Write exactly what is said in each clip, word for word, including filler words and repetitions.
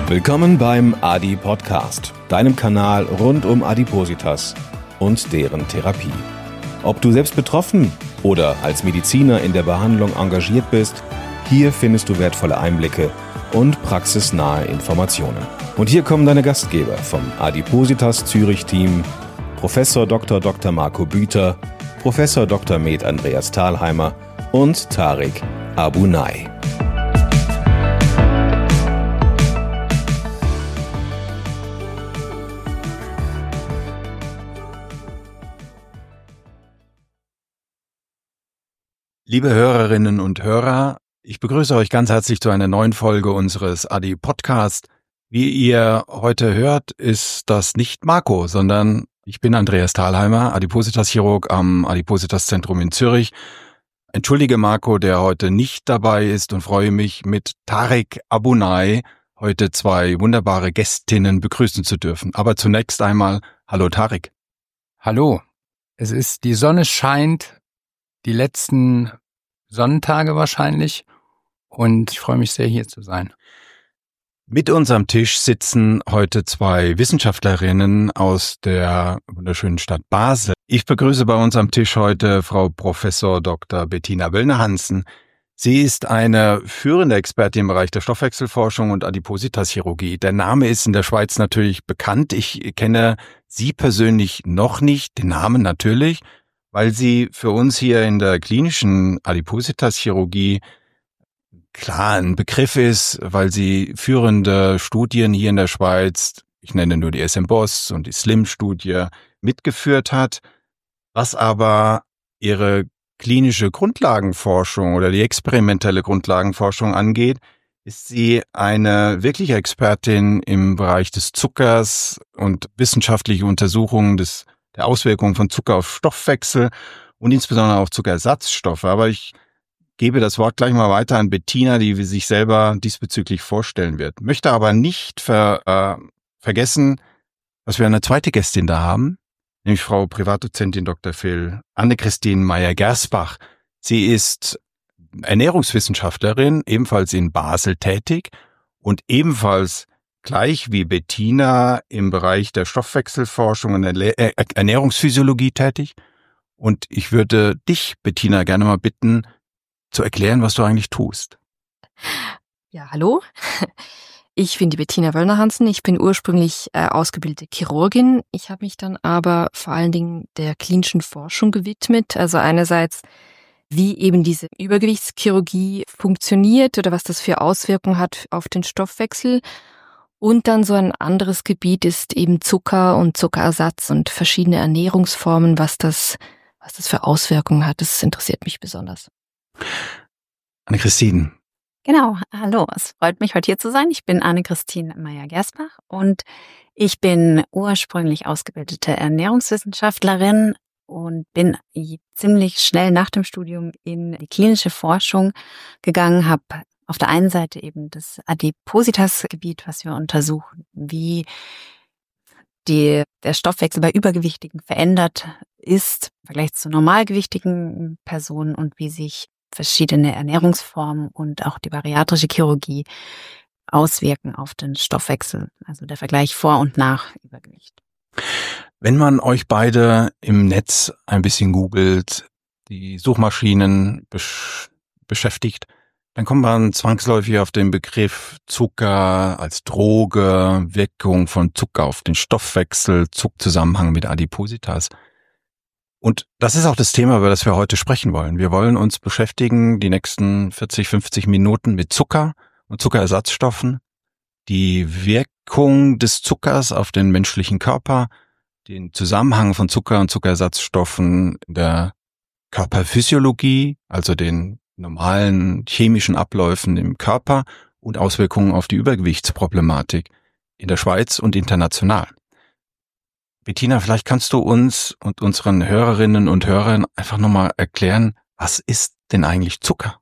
Willkommen beim Adi Podcast, deinem Kanal rund um Adipositas und deren Therapie. Ob du selbst betroffen oder als Mediziner in der Behandlung engagiert bist, hier findest du wertvolle Einblicke und praxisnahe Informationen. Und hier kommen deine Gastgeber vom Adipositas Zürich-Team, Professor Doktor Doktor Marco Büter, Professor Doktor Med Andreas Thalheimer und Tariq Abunay. Liebe Hörerinnen und Hörer, ich begrüße euch ganz herzlich zu einer neuen Folge unseres Adi Podcast. Wie ihr heute hört, ist das nicht Marco, sondern ich bin Andreas Thalheimer, Adipositas-Chirurg am Adipositas-Zentrum in Zürich. Entschuldige Marco, der heute nicht dabei ist, und freue mich, mit Tariq Abunay heute zwei wunderbare Gästinnen begrüßen zu dürfen. Aber zunächst einmal, hallo Tariq. Hallo, es ist, die Sonne scheint, die letzten Sonnentage wahrscheinlich, und ich freue mich sehr, hier zu sein. Mit uns am Tisch sitzen heute zwei Wissenschaftlerinnen aus der wunderschönen Stadt Basel. Ich begrüße bei uns am Tisch heute Frau Professor Doktor Bettina Wöllner-Hansen. Sie ist eine führende Expertin im Bereich der Stoffwechselforschung und Adipositas-Chirurgie. Der Name ist in der Schweiz natürlich bekannt. Ich kenne Sie persönlich noch nicht, den Namen natürlich, weil sie für uns hier in der klinischen Adipositas-Chirurgie klar ein Begriff ist, weil sie führende Studien hier in der Schweiz, ich nenne nur die S M B O S und die SLIM-Studie, mitgeführt hat, was aber ihre klinische Grundlagenforschung oder die experimentelle Grundlagenforschung angeht, ist sie eine wirkliche Expertin im Bereich des Zuckers und wissenschaftliche Untersuchungen des der Auswirkungen von Zucker auf Stoffwechsel und insbesondere auf Zuckerersatzstoffe. Aber ich gebe das Wort gleich mal weiter an Bettina, die sich selber diesbezüglich vorstellen wird. Möchte aber nicht ver, äh, vergessen, dass wir eine zweite Gästin da haben, nämlich Frau Privatdozentin Doktor Phil Anne-Christine Meyer-Gersbach. Sie ist Ernährungswissenschaftlerin, ebenfalls in Basel tätig und ebenfalls gleich wie Bettina im Bereich der Stoffwechselforschung und Ernährungsphysiologie tätig. Und ich würde dich, Bettina, gerne mal bitten, zu erklären, was du eigentlich tust. Ja, hallo. Ich bin die Bettina Wöllner-Hansen. Ich bin ursprünglich äh, ausgebildete Chirurgin. Ich habe mich dann aber vor allen Dingen der klinischen Forschung gewidmet. Also einerseits, wie eben diese Übergewichtschirurgie funktioniert oder was das für Auswirkungen hat auf den Stoffwechsel. Und dann so ein anderes Gebiet ist eben Zucker und Zuckerersatz und verschiedene Ernährungsformen, was das, was das für Auswirkungen hat. Das interessiert mich besonders. Anne-Christine. Genau, hallo, es freut mich, heute hier zu sein. Ich bin Anne-Christine Meyer-Gersbach und ich bin ursprünglich ausgebildete Ernährungswissenschaftlerin und bin ziemlich schnell nach dem Studium in die klinische Forschung gegangen, habe auf der einen Seite eben das Adipositas-Gebiet, was wir untersuchen, wie die, der Stoffwechsel bei Übergewichtigen verändert ist im Vergleich zu normalgewichtigen Personen und wie sich verschiedene Ernährungsformen und auch die bariatrische Chirurgie auswirken auf den Stoffwechsel. Also der Vergleich vor und nach Übergewicht. Wenn man euch beide im Netz ein bisschen googelt, die Suchmaschinen besch- beschäftigt, dann kommt man zwangsläufig auf den Begriff Zucker als Droge, Wirkung von Zucker auf den Stoffwechsel, Zuckzusammenhang mit Adipositas. Und das ist auch das Thema, über das wir heute sprechen wollen. Wir wollen uns beschäftigen, die nächsten vierzig, fünfzig Minuten mit Zucker und Zuckerersatzstoffen, die Wirkung des Zuckers auf den menschlichen Körper, den Zusammenhang von Zucker und Zuckerersatzstoffen in der Körperphysiologie, also den normalen chemischen Abläufen im Körper und Auswirkungen auf die Übergewichtsproblematik in der Schweiz und international. Bettina, vielleicht kannst du uns und unseren Hörerinnen und Hörern einfach nochmal erklären, was ist denn eigentlich Zucker?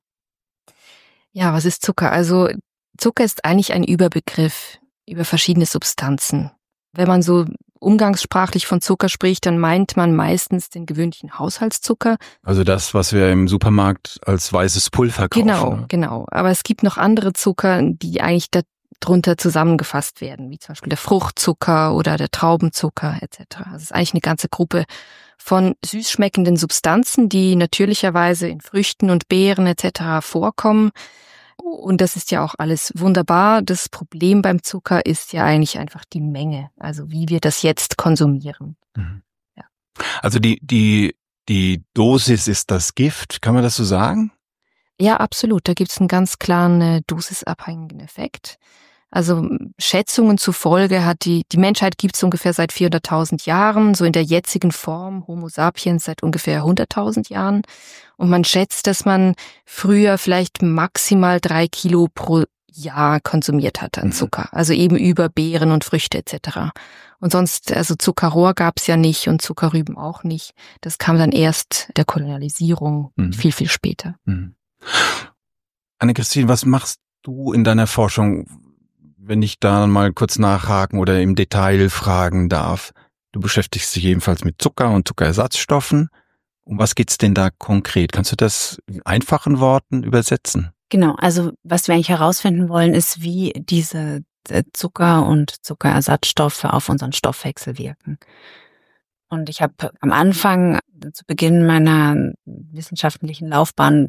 Ja, was ist Zucker? Also Zucker ist eigentlich ein Überbegriff über verschiedene Substanzen. Wenn man so umgangssprachlich von Zucker spricht, dann meint man meistens den gewöhnlichen Haushaltszucker. Also das, was wir im Supermarkt als weißes Pulver kaufen. Genau, genau. Aber es gibt noch andere Zucker, die eigentlich da drunter zusammengefasst werden, wie zum Beispiel der Fruchtzucker oder der Traubenzucker et cetera. Also es ist eigentlich eine ganze Gruppe von süß schmeckenden Substanzen, die natürlicherweise in Früchten und Beeren et cetera vorkommen. Und das ist ja auch alles wunderbar. Das Problem beim Zucker ist ja eigentlich einfach die Menge, also wie wir das jetzt konsumieren. Mhm. Ja. Also die, die, die Dosis ist das Gift, kann man das so sagen? Ja, absolut. Da gibt es einen ganz klaren äh, dosisabhängigen Effekt. Also Schätzungen zufolge hat die, die Menschheit gibt es ungefähr seit vierhunderttausend Jahren, so in der jetzigen Form Homo sapiens seit ungefähr hunderttausend Jahren. Und man schätzt, dass man früher vielleicht maximal drei Kilo pro Jahr konsumiert hat an Zucker. Also eben über Beeren und Früchte et cetera. Und sonst, also Zuckerrohr gab es ja nicht und Zuckerrüben auch nicht. Das kam dann erst der Kolonialisierung mhm. viel, viel später. Mhm. Anne-Christine, was machst du in deiner Forschung, wenn ich da mal kurz nachhaken oder im Detail fragen darf? Du beschäftigst dich jedenfalls mit Zucker und Zuckerersatzstoffen. Um was geht's denn da konkret? Kannst du das in einfachen Worten übersetzen? Genau, also was wir eigentlich herausfinden wollen, ist, wie diese Zucker- und Zuckerersatzstoffe auf unseren Stoffwechsel wirken. Und ich habe am Anfang, zu Beginn meiner wissenschaftlichen Laufbahn,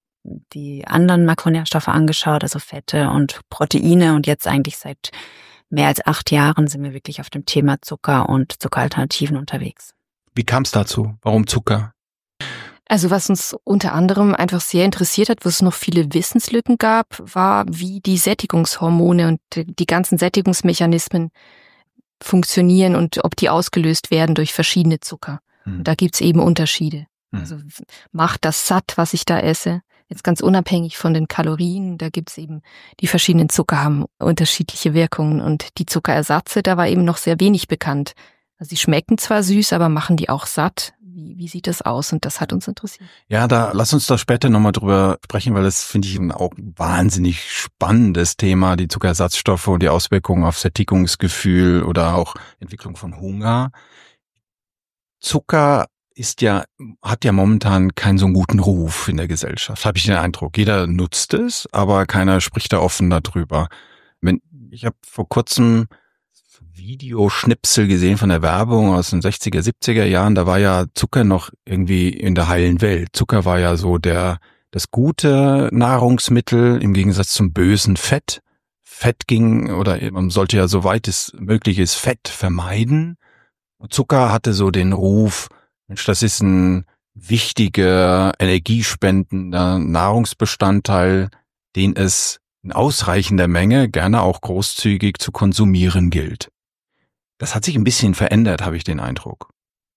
die anderen Makronährstoffe angeschaut, also Fette und Proteine. Und jetzt eigentlich seit mehr als acht Jahren sind wir wirklich auf dem Thema Zucker und Zuckeralternativen unterwegs. Wie kam es dazu? Warum Zucker? Also was uns unter anderem einfach sehr interessiert hat, wo es noch viele Wissenslücken gab, war, wie die Sättigungshormone und die ganzen Sättigungsmechanismen funktionieren und ob die ausgelöst werden durch verschiedene Zucker. Hm. Und da gibt's eben Unterschiede. Hm. Also macht das satt, was ich da esse? Jetzt ganz unabhängig von den Kalorien, da gibt's eben, die verschiedenen Zucker haben unterschiedliche Wirkungen und die Zuckerersatze, da war eben noch sehr wenig bekannt. Also sie schmecken zwar süß, aber machen die auch satt? Wie, wie sieht das aus? Und das hat uns interessiert. Ja, da lass uns doch später nochmal drüber sprechen, weil das finde ich auch ein wahnsinnig spannendes Thema, die Zuckerersatzstoffe und die Auswirkungen auf Sättigungsgefühl oder auch Entwicklung von Hunger. Zucker ist ja, hat ja momentan keinen so guten Ruf in der Gesellschaft, habe ich den Eindruck. Jeder nutzt es, aber keiner spricht da offen darüber. Wenn, ich habe vor kurzem Videoschnipsel gesehen von der Werbung aus den sechziger, siebziger Jahren, da war ja Zucker noch irgendwie in der heilen Welt. Zucker war ja so der das gute Nahrungsmittel im Gegensatz zum bösen Fett. Fett ging, oder man sollte ja soweit es möglich ist, Fett vermeiden. Und Zucker hatte so den Ruf, Mensch, das ist ein wichtiger, energiespendender Nahrungsbestandteil, den es in ausreichender Menge, gerne auch großzügig zu konsumieren gilt. Das hat sich ein bisschen verändert, habe ich den Eindruck.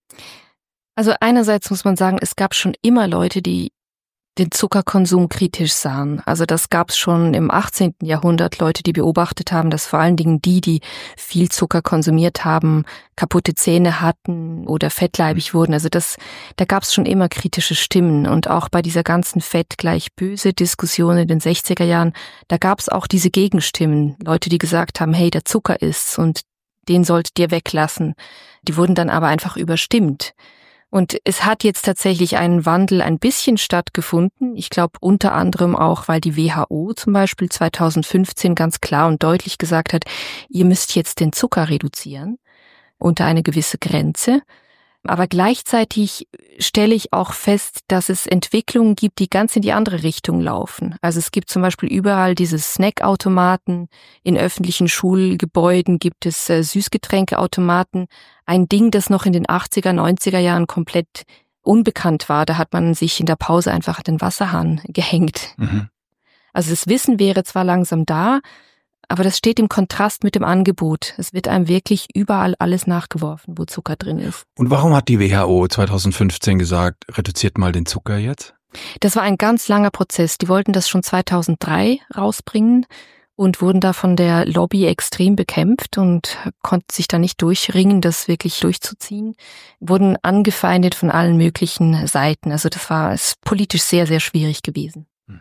Also einerseits muss man sagen, es gab schon immer Leute, die den Zuckerkonsum kritisch sahen. Also das gab es schon im achtzehnten Jahrhundert, Leute, die beobachtet haben, dass vor allen Dingen die, die viel Zucker konsumiert haben, kaputte Zähne hatten oder fettleibig wurden. Also das, da gab es schon immer kritische Stimmen. Und auch bei dieser ganzen Fett gleich böse Diskussion in den sechziger Jahren, da gab es auch diese Gegenstimmen. Leute, die gesagt haben, hey, der Zucker ist's und den solltet ihr weglassen. Die wurden dann aber einfach überstimmt. Und es hat jetzt tatsächlich einen Wandel ein bisschen stattgefunden. Ich glaube unter anderem auch, weil die W H O zum Beispiel zweitausendfünfzehn ganz klar und deutlich gesagt hat, ihr müsst jetzt den Zucker reduzieren unter eine gewisse Grenze. Aber gleichzeitig stelle ich auch fest, dass es Entwicklungen gibt, die ganz in die andere Richtung laufen. Also es gibt zum Beispiel überall diese Snackautomaten, in öffentlichen Schulgebäuden gibt es äh, Süßgetränkeautomaten. Ein Ding, das noch in den achtziger, neunziger Jahren komplett unbekannt war. Da hat man sich in der Pause einfach an den Wasserhahn gehängt. Mhm. Also das Wissen wäre zwar langsam da, aber das steht im Kontrast mit dem Angebot. Es wird einem wirklich überall alles nachgeworfen, wo Zucker drin ist. Und warum hat die W H O zweitausendfünfzehn gesagt, reduziert mal den Zucker jetzt? Das war ein ganz langer Prozess. Die wollten das schon zweitausenddrei rausbringen und wurden da von der Lobby extrem bekämpft und konnten sich da nicht durchringen, das wirklich durchzuziehen. Wurden angefeindet von allen möglichen Seiten. Also das war ist politisch sehr, sehr schwierig gewesen.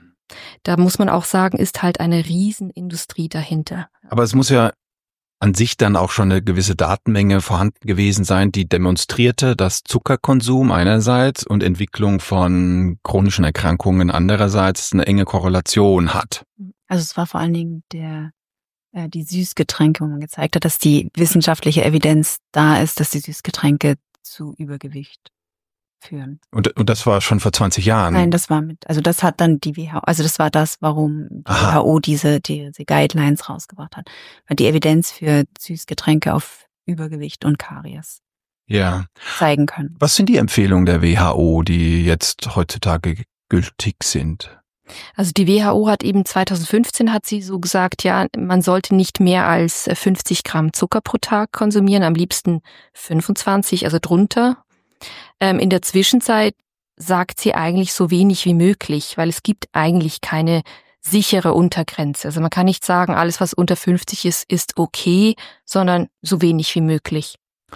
Da muss man auch sagen, ist halt eine Riesenindustrie dahinter. Aber es muss ja an sich dann auch schon eine gewisse Datenmenge vorhanden gewesen sein, die demonstrierte, dass Zuckerkonsum einerseits und Entwicklung von chronischen Erkrankungen andererseits eine enge Korrelation hat. Also es war vor allen Dingen der äh, die Süßgetränke, wo man gezeigt hat, dass die wissenschaftliche Evidenz da ist, dass die Süßgetränke zu Übergewicht führen. Und, und das war schon vor zwanzig Jahren? Nein, das war mit, also das hat dann die W H O, also das war das, warum die Aha. W H O diese, diese Guidelines rausgebracht hat. Weil die Evidenz für Süßgetränke auf Übergewicht und Karies Ja. zeigen können. Was sind die Empfehlungen der W H O, die jetzt heutzutage gültig sind? Also die W H O hat eben zweitausendfünfzehn hat sie so gesagt, ja, man sollte nicht mehr als fünfzig Gramm Zucker pro Tag konsumieren, am liebsten fünfundzwanzig, also drunter. Ähm, in der Zwischenzeit sagt sie eigentlich so wenig wie möglich, weil es gibt eigentlich keine sichere Untergrenze. Also man kann nicht sagen, alles was unter fünfzig ist, ist okay, sondern so wenig wie möglich.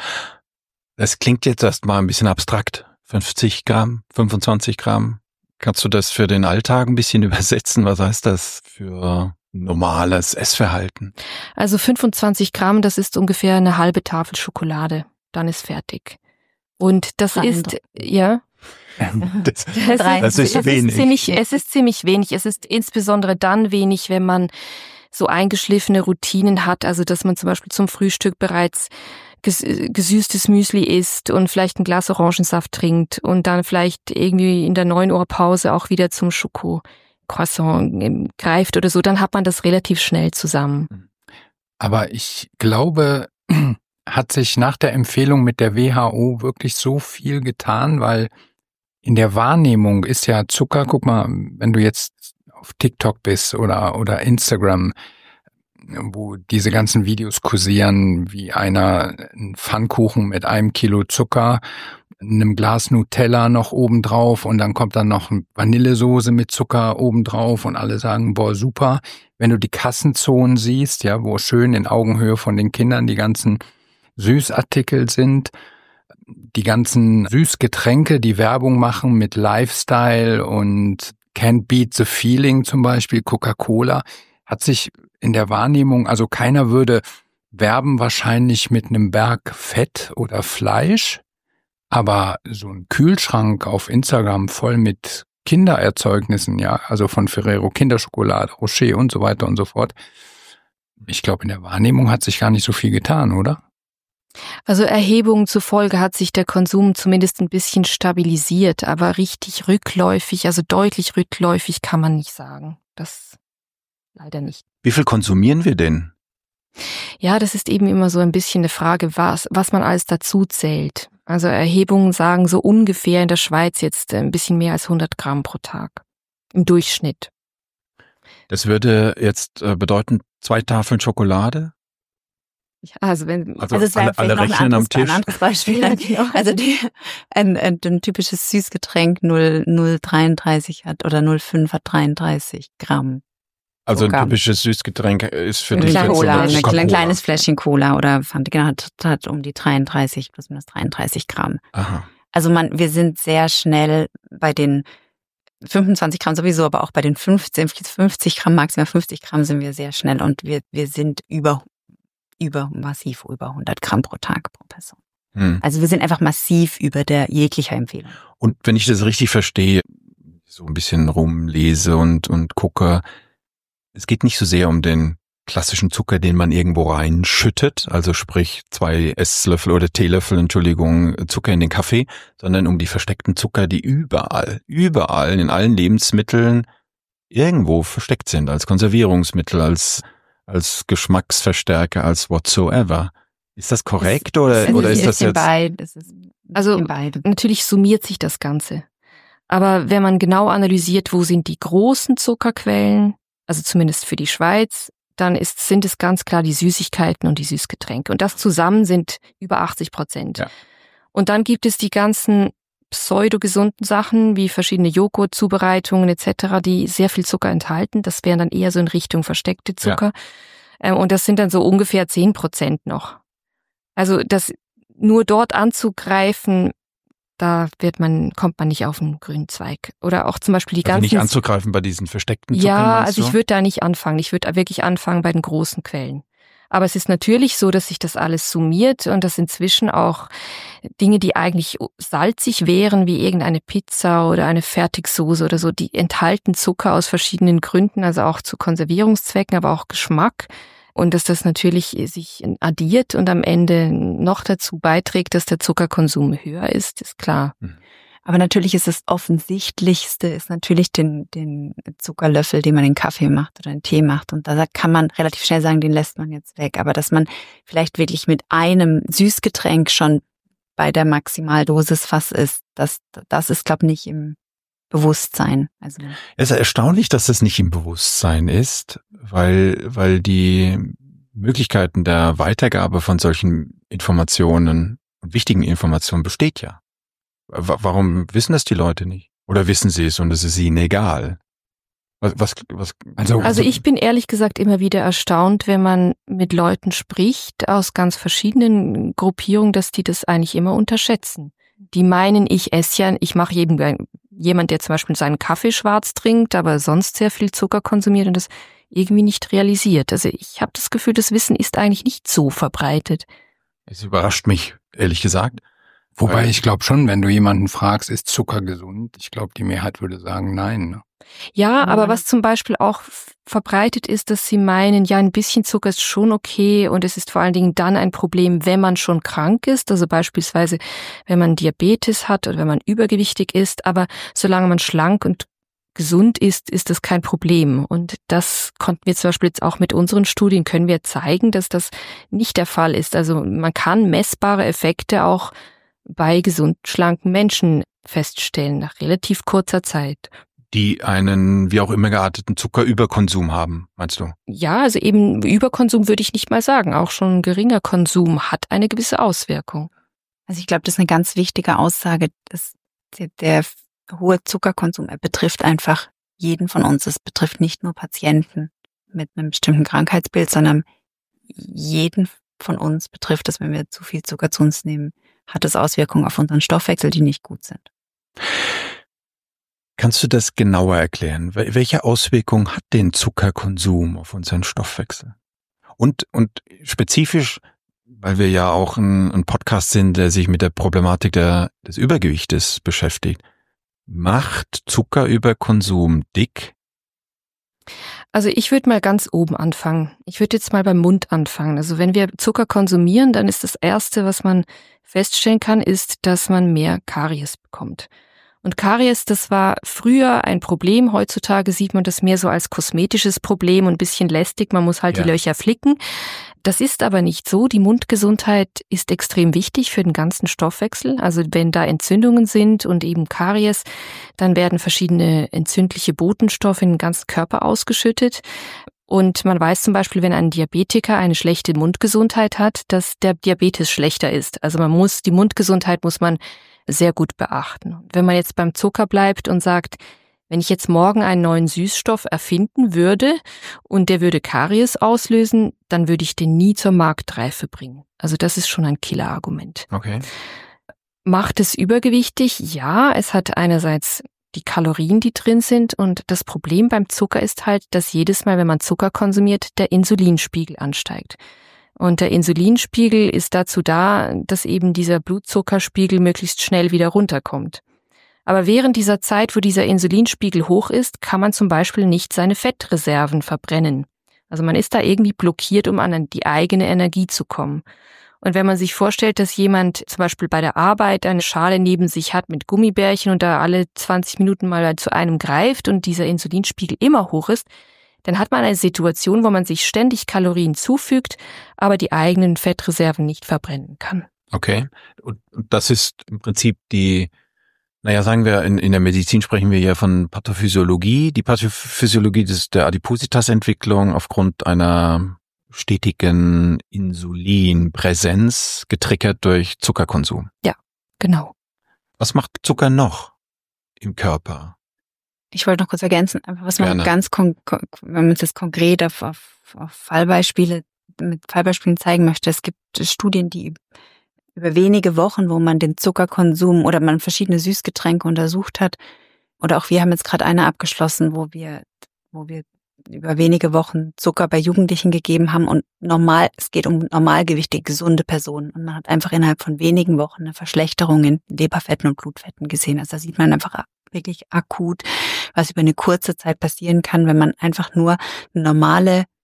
Das klingt jetzt erstmal ein bisschen abstrakt. fünfzig Gramm, fünfundzwanzig Gramm. Kannst du das für den Alltag ein bisschen übersetzen? Was heißt das für normales Essverhalten? Also fünfundzwanzig Gramm, das ist ungefähr eine halbe Tafel Schokolade. Dann ist fertig. Und das Drei ist, ja. Das, Es das ist es wenig. Ist ziemlich, es ist ziemlich wenig. Es ist insbesondere dann wenig, wenn man so eingeschliffene Routinen hat. Also, dass man zum Beispiel zum Frühstück bereits gesüßtes Müsli isst und vielleicht ein Glas Orangensaft trinkt und dann vielleicht irgendwie in der neun Uhr Pause auch wieder zum Schoko-Croissant greift oder so, dann hat man das relativ schnell zusammen. Aber ich glaube, hat sich nach der Empfehlung mit der W H O wirklich so viel getan, weil in der Wahrnehmung ist ja Zucker, guck mal, wenn du jetzt auf TikTok bist oder, oder Instagram, wo diese ganzen Videos kursieren, wie einer einen Pfannkuchen mit einem Kilo Zucker, einem Glas Nutella noch obendrauf und dann kommt dann noch Vanillesoße mit Zucker obendrauf und alle sagen, boah, super. Wenn du die Kassenzonen siehst, ja, wo schön in Augenhöhe von den Kindern die ganzen Süßartikel sind, die ganzen Süßgetränke, die Werbung machen mit Lifestyle und Can't Beat the Feeling zum Beispiel, Coca-Cola, hat sich in der Wahrnehmung, also keiner würde werben wahrscheinlich mit einem Berg Fett oder Fleisch, aber so ein Kühlschrank auf Instagram voll mit Kindererzeugnissen, ja, also von Ferrero Kinderschokolade, Rocher und so weiter und so fort. Ich glaube, in der Wahrnehmung hat sich gar nicht so viel getan, oder? Also Erhebungen zufolge hat sich der Konsum zumindest ein bisschen stabilisiert, aber richtig rückläufig, also deutlich rückläufig kann man nicht sagen. Das leider nicht. Wie viel konsumieren wir denn? Ja, das ist eben immer so ein bisschen eine Frage, was, was man alles dazu zählt. Also Erhebungen sagen so ungefähr in der Schweiz jetzt ein bisschen mehr als hundert Gramm pro Tag im Durchschnitt. Das würde jetzt bedeuten, zwei Tafeln Schokolade? Ja, also wenn Also, Also es wäre alle, alle vielleicht noch ein rechnen am anderes, Tisch. ein anderes Beispiel. Ja, genau. Also die, ein, ein, ein typisches Süßgetränk null Komma dreiunddreißig hat oder null Komma fünf hat dreiunddreißig Gramm. Also ein Zucker. typisches Süßgetränk ist für Eine dich jetzt so Cola, eine eine, Coca-Cola. ein kleines Fläschchen Cola oder Fanta, genau, hat, hat um die dreiunddreißig, plus minus dreiunddreißig Gramm. Aha. Also man, wir sind sehr schnell bei den fünfundzwanzig Gramm sowieso, aber auch bei den fünfzehn, fünfzig Gramm, maximal fünfzig Gramm sind wir sehr schnell und wir, wir sind über, über, massiv über hundert Gramm pro Tag pro Person. Hm. Also wir sind einfach massiv über der jeglicher Empfehlung. Und wenn ich das richtig verstehe, so ein bisschen rumlese und, und gucke, es geht nicht so sehr um den klassischen Zucker, den man irgendwo reinschüttet, also sprich zwei Esslöffel oder Teelöffel, Entschuldigung, Zucker in den Kaffee, sondern um die versteckten Zucker, die überall, überall in allen Lebensmitteln irgendwo versteckt sind, als Konservierungsmittel, als, als Geschmacksverstärker, als whatsoever. Ist das korrekt Es- oder, es oder ist es das in jetzt? beid- es ist Also in beide. natürlich summiert sich das Ganze. Aber wenn man genau analysiert, wo sind die großen Zuckerquellen, also zumindest für die Schweiz, dann ist, sind es ganz klar die Süßigkeiten und die Süßgetränke. Und das zusammen sind über achtzig Prozent. Ja. Und dann gibt es die ganzen pseudogesunden Sachen, wie verschiedene Joghurtzubereitungen et cetera, die sehr viel Zucker enthalten. Das wären dann eher so in Richtung versteckte Zucker. Ähm, und das sind dann so ungefähr zehn Prozent noch. Also das nur dort anzugreifen, da wird man, kommt man nicht auf den grünen Zweig. Oder auch zum Beispiel die Also ganzen... nicht anzugreifen bei diesen versteckten Zuckern, Ja, meinst also du? ich würde da nicht anfangen. Ich würde wirklich anfangen bei den großen Quellen. Aber es ist natürlich so, dass sich das alles summiert und dass inzwischen auch Dinge, die eigentlich salzig wären, wie irgendeine Pizza oder eine Fertigsoße oder so, die enthalten Zucker aus verschiedenen Gründen, also auch zu Konservierungszwecken, aber auch Geschmack. Und dass das natürlich sich addiert und am Ende noch dazu beiträgt, dass der Zuckerkonsum höher ist, ist klar. Aber natürlich ist das Offensichtlichste, ist natürlich den, den Zuckerlöffel, den man in Kaffee macht oder in Tee macht. Und da kann man relativ schnell sagen, den lässt man jetzt weg. Aber dass man vielleicht wirklich mit einem Süßgetränk schon bei der Maximaldosis fast ist, das, das ist, glaube ich, nicht im Bewusstsein. Also es ist erstaunlich, dass das nicht im Bewusstsein ist, weil, weil die Möglichkeiten der Weitergabe von solchen Informationen und wichtigen Informationen besteht ja. Warum wissen das die Leute nicht? Oder wissen sie es und es ist ihnen egal? Was, was, was, also, also ich bin ehrlich gesagt immer wieder erstaunt, wenn man mit Leuten spricht aus ganz verschiedenen Gruppierungen, dass die das eigentlich immer unterschätzen. Die meinen, ich esse ja, ich mache jedem, jemand, der zum Beispiel seinen Kaffee schwarz trinkt, aber sonst sehr viel Zucker konsumiert und das irgendwie nicht realisiert. Also ich habe das Gefühl, das Wissen ist eigentlich nicht so verbreitet. Es überrascht mich, ehrlich gesagt. Wobei ich glaube schon, wenn du jemanden fragst, ist Zucker gesund? Ich glaube, die Mehrheit würde sagen, nein. Ne? Ja, aber was zum Beispiel auch verbreitet ist, dass sie meinen, ja, ein bisschen Zucker ist schon okay und es ist vor allen Dingen dann ein Problem, wenn man schon krank ist, also beispielsweise, wenn man Diabetes hat oder wenn man übergewichtig ist, aber solange man schlank und gesund ist, ist das kein Problem. Und das konnten wir zum Beispiel jetzt auch mit unseren Studien, können wir zeigen, dass das nicht der Fall ist. Also man kann messbare Effekte auch bei gesund schlanken Menschen feststellen, nach relativ kurzer Zeit. Die einen, wie auch immer gearteten Zuckerüberkonsum haben, meinst du? Ja, also eben Überkonsum würde ich nicht mal sagen. Auch schon ein geringer Konsum hat eine gewisse Auswirkung. Also ich glaube, das ist eine ganz wichtige Aussage, dass der, der hohe Zuckerkonsum, er betrifft einfach jeden von uns. Es betrifft nicht nur Patienten mit einem bestimmten Krankheitsbild, sondern jeden von uns betrifft es, wenn wir zu viel Zucker zu uns nehmen, hat es Auswirkungen auf unseren Stoffwechsel, die nicht gut sind. Kannst du das genauer erklären? Welche Auswirkungen hat den Zuckerkonsum auf unseren Stoffwechsel? Und, und spezifisch, weil wir ja auch ein, ein Podcast sind, der sich mit der Problematik der, des Übergewichtes beschäftigt, macht Zuckerüberkonsum dick? Also ich würde mal ganz oben anfangen. Ich würde jetzt mal beim Mund anfangen. Also wenn wir Zucker konsumieren, dann ist das Erste, was man feststellen kann, ist, dass man mehr Karies bekommt. Und Karies, das war früher ein Problem. Heutzutage sieht man das mehr so als kosmetisches Problem und ein bisschen lästig. Man muss halt ja die Löcher flicken. Das ist aber nicht so. Die Mundgesundheit ist extrem wichtig für den ganzen Stoffwechsel. Also wenn da Entzündungen sind und eben Karies, dann werden verschiedene entzündliche Botenstoffe in den ganzen Körper ausgeschüttet. Und man weiß zum Beispiel, wenn ein Diabetiker eine schlechte Mundgesundheit hat, dass der Diabetes schlechter ist. Also man muss, die Mundgesundheit muss man sehr gut beachten. Wenn man jetzt beim Zucker bleibt und sagt, wenn ich jetzt morgen einen neuen Süßstoff erfinden würde und der würde Karies auslösen, dann würde ich den nie zur Marktreife bringen. Also das ist schon ein Killerargument. Okay. Macht es übergewichtig? Ja, es hat einerseits die Kalorien, die drin sind und das Problem beim Zucker ist halt, dass jedes Mal, wenn man Zucker konsumiert, der Insulinspiegel ansteigt. Und der Insulinspiegel ist dazu da, dass eben dieser Blutzuckerspiegel möglichst schnell wieder runterkommt. Aber während dieser Zeit, wo dieser Insulinspiegel hoch ist, kann man zum Beispiel nicht seine Fettreserven verbrennen. Also man ist da irgendwie blockiert, um an die eigene Energie zu kommen. Und wenn man sich vorstellt, dass jemand zum Beispiel bei der Arbeit eine Schale neben sich hat mit Gummibärchen und da alle zwanzig Minuten mal zu einem greift und dieser Insulinspiegel immer hoch ist, dann hat man eine Situation, wo man sich ständig Kalorien zufügt, aber die eigenen Fettreserven nicht verbrennen kann. Okay. Und das ist im Prinzip die, naja, sagen wir, in, in der Medizin sprechen wir ja von Pathophysiologie. Die Pathophysiologie des, der Adipositas-Entwicklung aufgrund einer stetigen Insulinpräsenz getriggert durch Zuckerkonsum. Ja, genau. Was macht Zucker noch im Körper? Ich wollte noch kurz ergänzen, einfach was man Gerne. ganz, kon- kon- wenn man es jetzt konkret auf, auf, auf Fallbeispiele, mit Fallbeispielen zeigen möchte. Es gibt Studien, die über wenige Wochen, wo man den Zuckerkonsum oder man verschiedene Süßgetränke untersucht hat, oder auch wir haben jetzt gerade eine abgeschlossen, wo wir, wo wir über wenige Wochen Zucker bei Jugendlichen gegeben haben und normal, es geht um normalgewichtige, gesunde Personen und man hat einfach innerhalb von wenigen Wochen eine Verschlechterung in Leberfetten und Blutfetten gesehen. Also da sieht man einfach wirklich akut, was über eine kurze Zeit passieren kann, wenn man einfach nur eine normale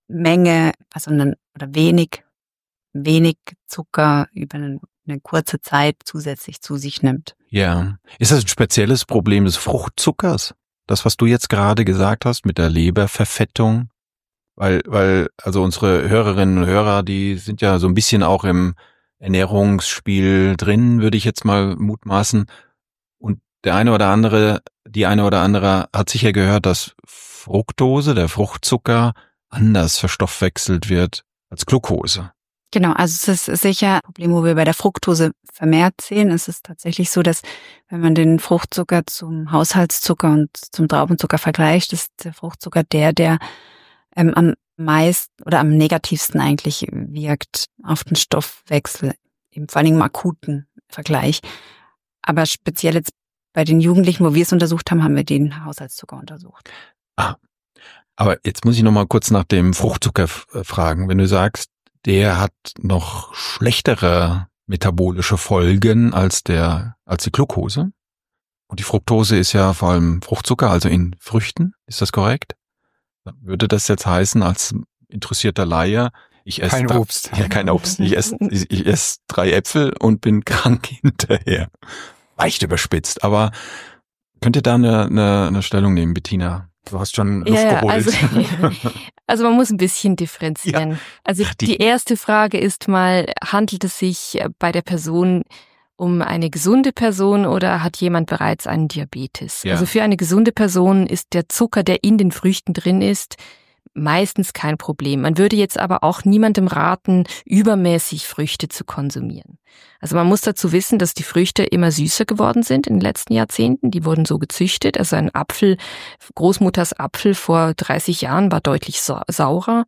Menge, also eine, oder wenig, wenig Zucker über eine, eine kurze Zeit zusätzlich zu sich nimmt. Ja. Ist das ein spezielles Problem des Fruchtzuckers? Das, was du jetzt gerade gesagt hast mit der Leberverfettung? Weil, weil, also unsere Hörerinnen und Hörer, die sind ja so ein bisschen auch im Ernährungsspiel drin, würde ich jetzt mal mutmaßen. Und der eine oder andere, die eine oder andere hat sicher gehört, dass Fructose, der Fruchtzucker, anders verstoffwechselt wird als Glucose. Genau, also es ist sicher ein Problem, wo wir bei der Fructose vermehrt sehen. Es ist tatsächlich so, dass wenn man den Fruchtzucker zum Haushaltszucker und zum Traubenzucker vergleicht, ist der Fruchtzucker der, der ähm, am meisten oder am negativsten eigentlich wirkt auf den Stoffwechsel, eben vor allem im akuten Vergleich. Aber speziell jetzt bei den Jugendlichen, wo wir es untersucht haben, haben wir den Haushaltszucker untersucht. Ah, aber jetzt muss ich noch mal kurz nach dem Fruchtzucker fragen. Wenn du sagst, der hat noch schlechtere metabolische Folgen als der, als die Glucose. Und die Fructose ist ja vor allem Fruchtzucker, also in Früchten. Ist das korrekt? Würde das jetzt heißen, als interessierter Laie, ich esse kein da, Obst. Ja, kein Obst. Ich esse, ich, ich esse drei Äpfel und bin krank hinterher. Leicht überspitzt. Aber könnt ihr da eine, eine, eine Stellung nehmen, Bettina? Du hast schon Luft ja, geholt. Also, also man muss ein bisschen differenzieren. Ja, also die, die erste Frage ist mal, handelt es sich bei der Person um eine gesunde Person oder hat jemand bereits einen Diabetes? Ja. Also für eine gesunde Person ist der Zucker, der in den Früchten drin ist, meistens kein Problem. Man würde jetzt aber auch niemandem raten, übermäßig Früchte zu konsumieren. Also man muss dazu wissen, dass die Früchte immer süßer geworden sind in den letzten Jahrzehnten. Die wurden so gezüchtet. Also ein Apfel, Großmutters Apfel vor dreißig Jahren war deutlich saurer.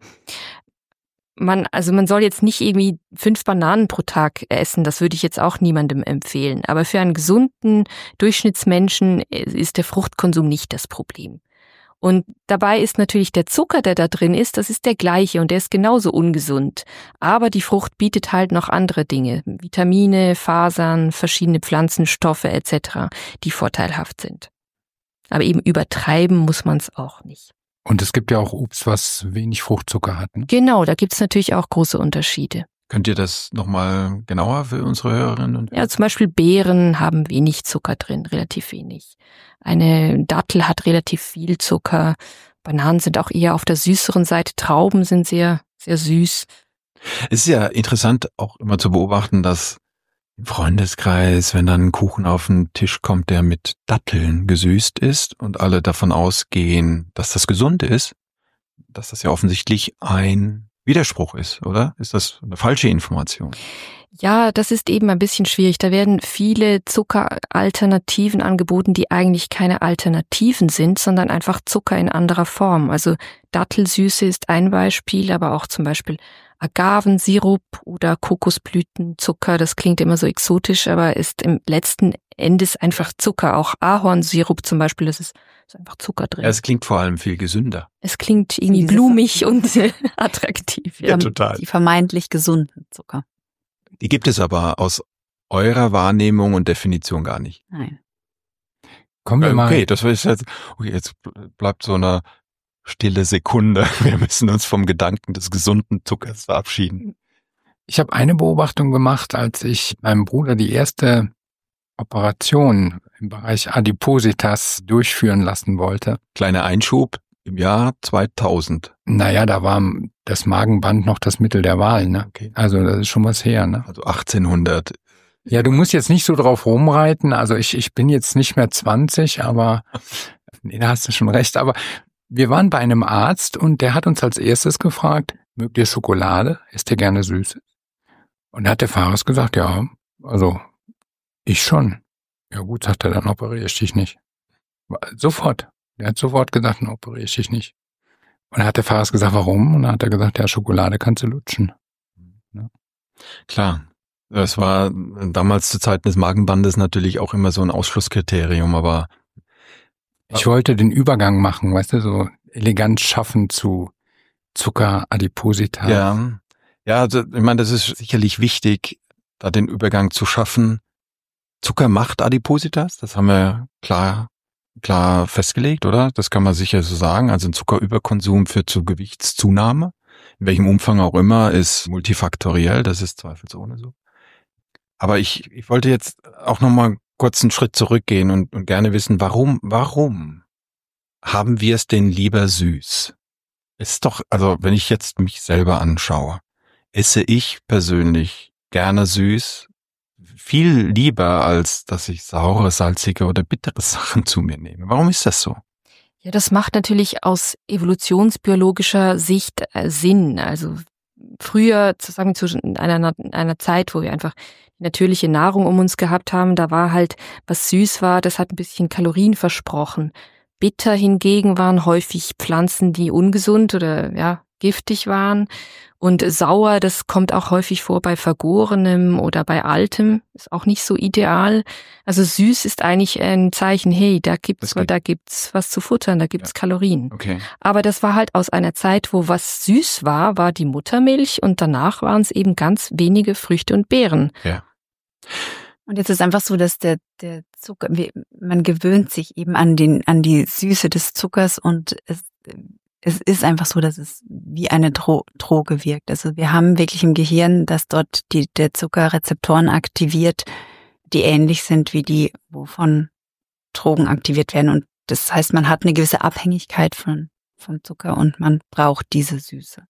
Man, also man soll jetzt nicht irgendwie fünf Bananen pro Tag essen. Das würde ich jetzt auch niemandem empfehlen. Aber für einen gesunden Durchschnittsmenschen ist der Fruchtkonsum nicht das Problem. Und dabei ist natürlich der Zucker, der da drin ist, das ist der gleiche und der ist genauso ungesund. Aber die Frucht bietet halt noch andere Dinge, Vitamine, Fasern, verschiedene Pflanzenstoffe et cetera, die vorteilhaft sind. Aber eben übertreiben muss man es auch nicht. Und es gibt ja auch Obst, was wenig Fruchtzucker hat. Ne? Genau, da gibt es natürlich auch große Unterschiede. Könnt ihr das nochmal genauer für unsere Hörerinnen und Hörer? Ja, zum Beispiel Beeren haben wenig Zucker drin, relativ wenig. Eine Dattel hat relativ viel Zucker. Bananen sind auch eher auf der süßeren Seite. Trauben sind sehr, sehr süß. Es ist ja interessant, auch immer zu beobachten, dass im Freundeskreis, wenn dann ein Kuchen auf den Tisch kommt, der mit Datteln gesüßt ist und alle davon ausgehen, dass das gesund ist, dass das ja offensichtlich ein Widerspruch ist, oder? Ist das eine falsche Information? Ja, das ist eben ein bisschen schwierig. Da werden viele Zuckeralternativen angeboten, die eigentlich keine Alternativen sind, sondern einfach Zucker in anderer Form. Also Dattelsüße ist ein Beispiel, aber auch zum Beispiel Agavensirup oder Kokosblütenzucker. Das klingt immer so exotisch, aber ist im letzten Endes einfach Zucker. Auch Ahornsirup zum Beispiel, das ist, ist einfach Zucker drin. Ja, es klingt vor allem viel gesünder. Es klingt irgendwie blumig und attraktiv. Ja, ja, total. Die vermeintlich gesunden Zucker. Die gibt es aber aus eurer Wahrnehmung und Definition gar nicht. Nein. Kommen wir mal. Okay, das ist jetzt, okay, jetzt bleibt so eine stille Sekunde. Wir müssen uns vom Gedanken des gesunden Zuckers verabschieden. Ich habe eine Beobachtung gemacht, als ich meinem Bruder die erste Operation im Bereich Adipositas durchführen lassen wollte. Kleiner Einschub, im Jahr zweitausend. Naja, da war das Magenband noch das Mittel der Wahl, ne? Okay. Also das ist schon was her, ne? Also achtzehnhundert. Ja, du musst jetzt nicht so drauf rumreiten. Also ich, ich bin jetzt nicht mehr zwanzig, aber nee, da hast du schon recht. Aber wir waren bei einem Arzt und der hat uns als erstes gefragt, mögt ihr Schokolade? Isst ihr gerne Süßes? Und da hat der Facharzt gesagt, ja, also ich schon. Ja gut, sagt er, dann operiere ich dich nicht. Sofort. Er hat sofort gesagt, dann operiere ich dich nicht. Und dann hat der Facharzt gesagt, warum? Und dann hat er gesagt, ja, Schokolade kannst du lutschen. Ja. Klar. Das war damals zu Zeiten des Magenbandes natürlich auch immer so ein Ausschlusskriterium, aber ich wollte den Übergang machen, weißt du, so elegant schaffen zu Zucker, Adipositas. Ja, ja, also ich meine, das ist sicherlich wichtig, da den Übergang zu schaffen. Zucker macht Adipositas, das haben wir klar klar festgelegt, oder? Das kann man sicher so sagen. Also ein Zuckerüberkonsum führt zu Gewichtszunahme. in welchem Umfang auch immer, ist multifaktoriell, das ist zweifelsohne so. Aber ich, ich wollte jetzt auch nochmal kurz einen Schritt zurückgehen und, und gerne wissen, warum, warum haben wir es denn lieber süß? Ist doch, also wenn ich jetzt mich selber anschaue, esse ich persönlich gerne süß, viel lieber, als dass ich saure, salzige oder bittere Sachen zu mir nehme. Warum ist das so? Ja, das macht natürlich aus evolutionsbiologischer Sicht äh, Sinn. Also früher, sagen wir zu in einer, in einer Zeit, wo wir einfach natürliche Nahrung um uns gehabt haben, da war halt, was süß war, das hat ein bisschen Kalorien versprochen. Bitter hingegen waren häufig Pflanzen, die ungesund oder ja giftig waren. Und sauer, das kommt auch häufig vor bei Vergorenem oder bei Altem, ist auch nicht so ideal. Also süß ist eigentlich ein Zeichen, hey, da gibt's, da gibt's was zu futtern, da gibt's ja. Kalorien. Okay. Aber das war halt aus einer Zeit, wo was süß war, war die Muttermilch und danach waren es eben ganz wenige Früchte und Beeren. Ja. Und jetzt ist einfach so, dass der, der Zucker, man gewöhnt sich eben an den, an die Süße des Zuckers und es, es ist einfach so, dass es wie eine Dro- Droge wirkt. Also wir haben wirklich im Gehirn, dass dort die, der Zucker Rezeptoren aktiviert, die ähnlich sind wie die, wovon Drogen aktiviert werden. Und das heißt, man hat eine gewisse Abhängigkeit von, von Zucker und man braucht diese Süße.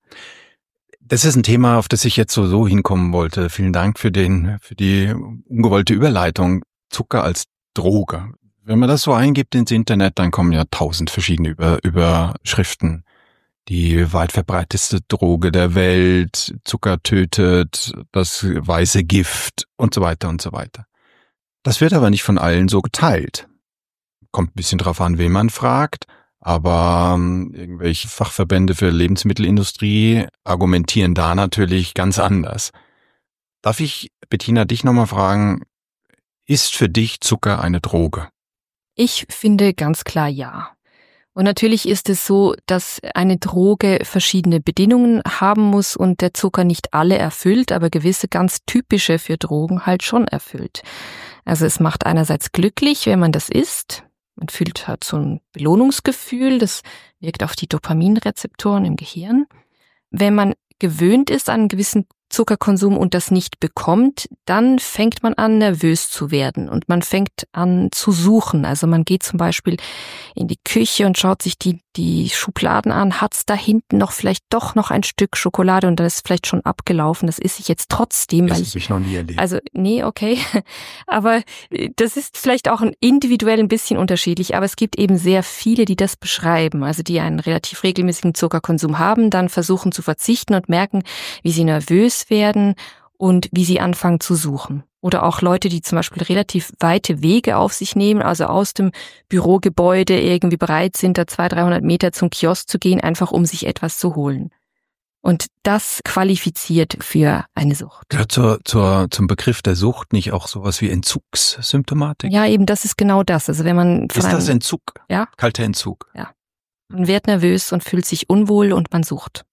Das ist ein Thema, auf das ich jetzt so, so hinkommen wollte. Vielen Dank für den, für die ungewollte Überleitung. Zucker als Droge. Wenn man das so eingibt ins Internet, dann kommen ja tausend verschiedene Über, Überschriften. Die weit verbreitetste Droge der Welt, Zucker tötet, das weiße Gift und so weiter und so weiter. Das wird aber nicht von allen so geteilt. Kommt ein bisschen drauf an, wen man fragt. Aber ähm, irgendwelche Fachverbände für Lebensmittelindustrie argumentieren da natürlich ganz anders. Darf ich, Bettina, dich nochmal fragen, ist für dich Zucker eine Droge? Ich finde ganz klar ja. Und natürlich ist es so, dass eine Droge verschiedene Bedingungen haben muss und der Zucker nicht alle erfüllt, aber gewisse ganz typische für Drogen halt schon erfüllt. Also es macht einerseits glücklich, wenn man das isst. Man fühlt halt so ein Belohnungsgefühl, das wirkt auf die Dopaminrezeptoren im Gehirn. Wenn man gewöhnt ist an einen gewissen Zuckerkonsum und das nicht bekommt, dann fängt man an, nervös zu werden und man fängt an zu suchen. Also man geht zum Beispiel in die Küche und schaut sich die, die Schubladen an, hat's da hinten noch vielleicht doch noch ein Stück Schokolade und dann ist es vielleicht schon abgelaufen. Das esse ich jetzt trotzdem. Das weil habe ich noch nie erlebt. Also nee, okay. Aber das ist vielleicht auch individuell ein bisschen unterschiedlich. Aber es gibt eben sehr viele, die das beschreiben. Also die einen relativ regelmäßigen Zuckerkonsum haben, dann versuchen zu verzichten und merken, wie sie nervös werden und wie sie anfangen zu suchen. Oder auch Leute, die zum Beispiel relativ weite Wege auf sich nehmen, also aus dem Bürogebäude irgendwie bereit sind, da zweihundert, dreihundert Meter zum Kiosk zu gehen, einfach um sich etwas zu holen. Und das qualifiziert für eine Sucht. Gehört zur, zur, zum Begriff der Sucht nicht auch sowas wie Entzugssymptomatik? Ja, eben, das ist genau das. Also wenn man von ist einem, das Entzug? Ja. Kalter Entzug? Ja. Man wird nervös und fühlt sich unwohl und man sucht.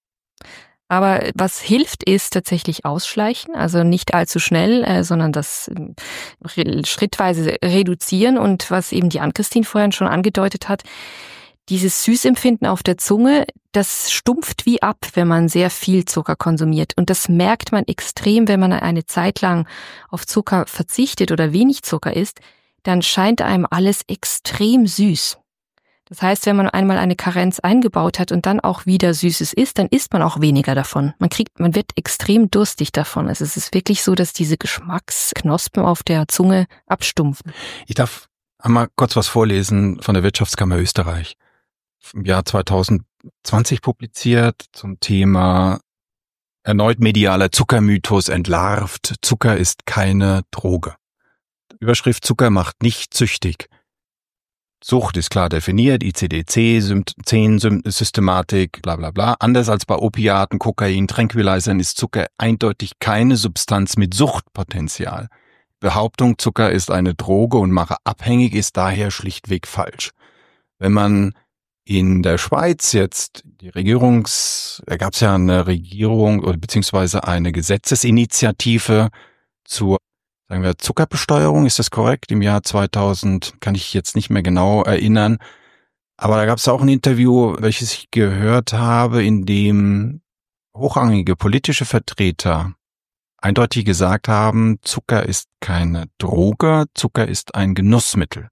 Aber was hilft, ist tatsächlich ausschleichen, also nicht allzu schnell, äh, sondern das äh, schrittweise reduzieren. Und was eben die Ann-Christine vorhin schon angedeutet hat, dieses Süßempfinden auf der Zunge, das stumpft wie ab, wenn man sehr viel Zucker konsumiert. Und das merkt man extrem, wenn man eine Zeit lang auf Zucker verzichtet oder wenig Zucker isst, dann scheint einem alles extrem süß. Das heißt, wenn man einmal eine Karenz eingebaut hat und dann auch wieder Süßes isst, dann isst man auch weniger davon. Man kriegt, man wird extrem durstig davon. Also es ist wirklich so, dass diese Geschmacksknospen auf der Zunge abstumpfen. Ich darf einmal kurz was vorlesen von der Wirtschaftskammer Österreich. Im Jahr zwanzig zwanzig publiziert zum Thema erneut medialer Zuckermythos entlarvt. Zucker ist keine Droge. Überschrift: Zucker macht nicht süchtig. Sucht ist klar definiert, I C D zehn-Systematik, bla bla bla. Anders als bei Opiaten, Kokain, Tranquilizern ist Zucker eindeutig keine Substanz mit Suchtpotenzial. Behauptung, Zucker ist eine Droge und mache abhängig, ist daher schlichtweg falsch. Wenn man in der Schweiz jetzt die Regierungs, da gab es ja eine Regierung oder beziehungsweise eine Gesetzesinitiative zur, sagen wir, Zuckerbesteuerung, ist das korrekt? Im Jahr zweitausend, kann ich jetzt nicht mehr genau erinnern. Aber da gab es auch ein Interview, welches ich gehört habe, in dem hochrangige politische Vertreter eindeutig gesagt haben, Zucker ist keine Droge, Zucker ist ein Genussmittel.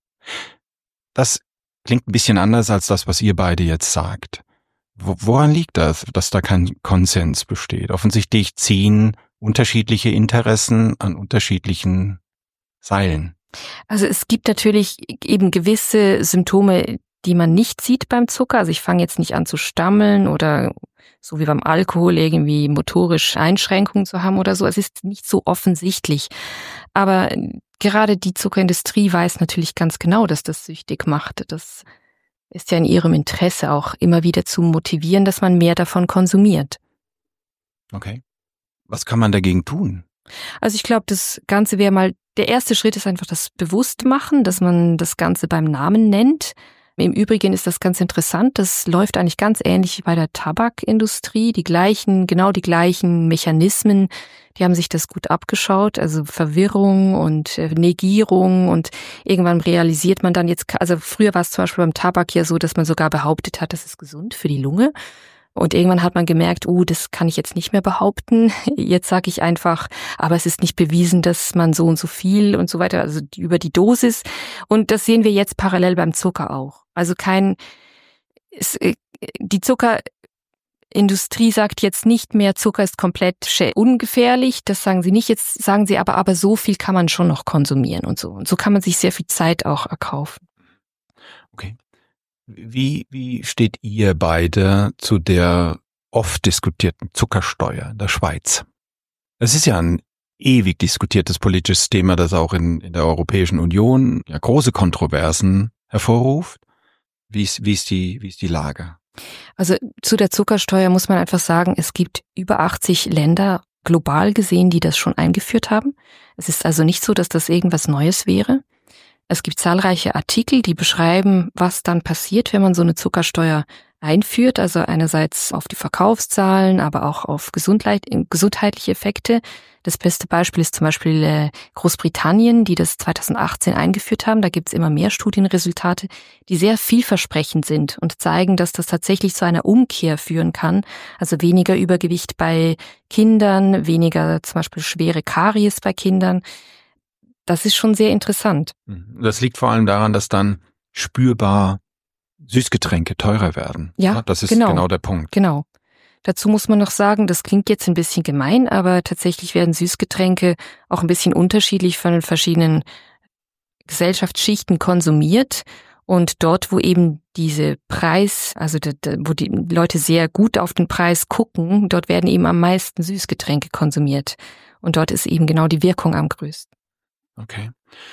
Das klingt ein bisschen anders als das, was ihr beide jetzt sagt. Woran liegt das, dass da kein Konsens besteht? Offensichtlich ziehen unterschiedliche Interessen an unterschiedlichen Seilen. Also es gibt natürlich eben gewisse Symptome, die man nicht sieht beim Zucker. Also ich fange jetzt nicht an zu stammeln oder so wie beim Alkohol irgendwie motorisch Einschränkungen zu haben oder so. Es ist nicht so offensichtlich. Aber gerade die Zuckerindustrie weiß natürlich ganz genau, dass das süchtig macht. Das ist ja in ihrem Interesse auch immer wieder zu motivieren, dass man mehr davon konsumiert. Okay. Was kann man dagegen tun? Also ich glaube, das Ganze wäre mal, der erste Schritt ist einfach das Bewusstmachen, dass man das Ganze beim Namen nennt. Im Übrigen ist das ganz interessant, das läuft eigentlich ganz ähnlich wie bei der Tabakindustrie, die gleichen, genau die gleichen Mechanismen, die haben sich das gut abgeschaut, also Verwirrung und Negierung und irgendwann realisiert man dann jetzt, also früher war es zum Beispiel beim Tabak ja so, dass man sogar behauptet hat, das ist gesund für die Lunge. Und irgendwann hat man gemerkt, uh, das kann ich jetzt nicht mehr behaupten. Jetzt sage ich einfach, aber es ist nicht bewiesen, dass man so und so viel und so weiter, also über die Dosis. Und das sehen wir jetzt parallel beim Zucker auch. Also kein, es, die Zuckerindustrie sagt jetzt nicht mehr, Zucker ist komplett ungefährlich. Das sagen sie nicht. Jetzt sagen sie aber, aber so viel kann man schon noch konsumieren und so. Und so kann man sich sehr viel Zeit auch erkaufen. Okay. Wie, wie steht ihr beide zu der oft diskutierten Zuckersteuer in der Schweiz? Es ist ja ein ewig diskutiertes politisches Thema, das auch in, in der Europäischen Union ja große Kontroversen hervorruft. Wie ist, wie ist die, wie ist die Lage? Also zu der Zuckersteuer muss man einfach sagen, es gibt über achtzig Länder global gesehen, die das schon eingeführt haben. Es ist also nicht so, dass das irgendwas Neues wäre. Es gibt zahlreiche Artikel, die beschreiben, was dann passiert, wenn man so eine Zuckersteuer einführt. Also einerseits auf die Verkaufszahlen, aber auch auf Gesundheit, gesundheitliche Effekte. Das beste Beispiel ist zum Beispiel Großbritannien, die das zweitausendachtzehn eingeführt haben. Da gibt es immer mehr Studienresultate, die sehr vielversprechend sind und zeigen, dass das tatsächlich zu einer Umkehr führen kann. Also weniger Übergewicht bei Kindern, weniger zum Beispiel schwere Karies bei Kindern. Das ist schon sehr interessant. Das liegt vor allem daran, dass dann spürbar Süßgetränke teurer werden. Ja, das ist genau, genau der Punkt. Genau. Dazu muss man noch sagen, das klingt jetzt ein bisschen gemein, aber tatsächlich werden Süßgetränke auch ein bisschen unterschiedlich von den verschiedenen Gesellschaftsschichten konsumiert. Und dort, wo eben diese Preis, also wo die Leute sehr gut auf den Preis gucken, dort werden eben am meisten Süßgetränke konsumiert. Und dort ist eben genau die Wirkung am größten. Okay.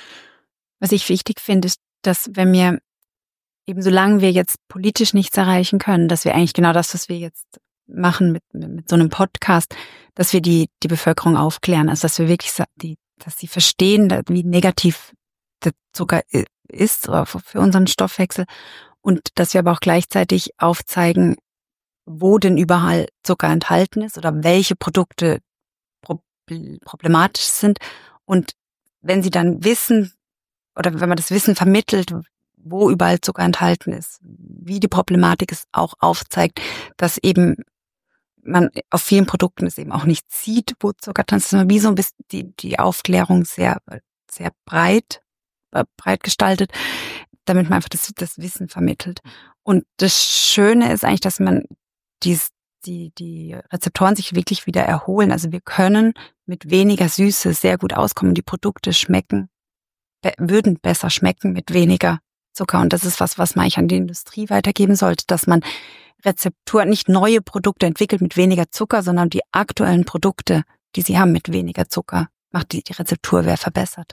Was ich wichtig finde, ist, dass wenn wir eben solange wir jetzt politisch nichts erreichen können, dass wir eigentlich genau das, was wir jetzt machen mit, mit, mit so einem Podcast, dass wir die, die Bevölkerung aufklären, also dass wir wirklich, die, dass sie verstehen, wie negativ der Zucker ist für unseren Stoffwechsel und dass wir aber auch gleichzeitig aufzeigen, wo denn überall Zucker enthalten ist oder welche Produkte problematisch sind. Und wenn sie dann wissen oder wenn man das Wissen vermittelt, wo überall Zucker enthalten ist, wie die Problematik es auch aufzeigt, dass eben man auf vielen Produkten es eben auch nicht sieht, wo Zucker drin ist, sondern wie so ein bisschen die, die Aufklärung sehr, sehr breit, breit gestaltet, damit man einfach das, das Wissen vermittelt. Und das Schöne ist eigentlich, dass man dies, die, die Rezeptoren sich wirklich wieder erholen. Also wir können mit weniger Süße sehr gut auskommen. Die Produkte schmecken, be- würden besser schmecken mit weniger Zucker. Und das ist was, was man eigentlich an die Industrie weitergeben sollte, dass man Rezepturen, nicht neue Produkte entwickelt mit weniger Zucker, sondern die aktuellen Produkte, die sie haben mit weniger Zucker, macht die, die Rezeptur wäre verbessert.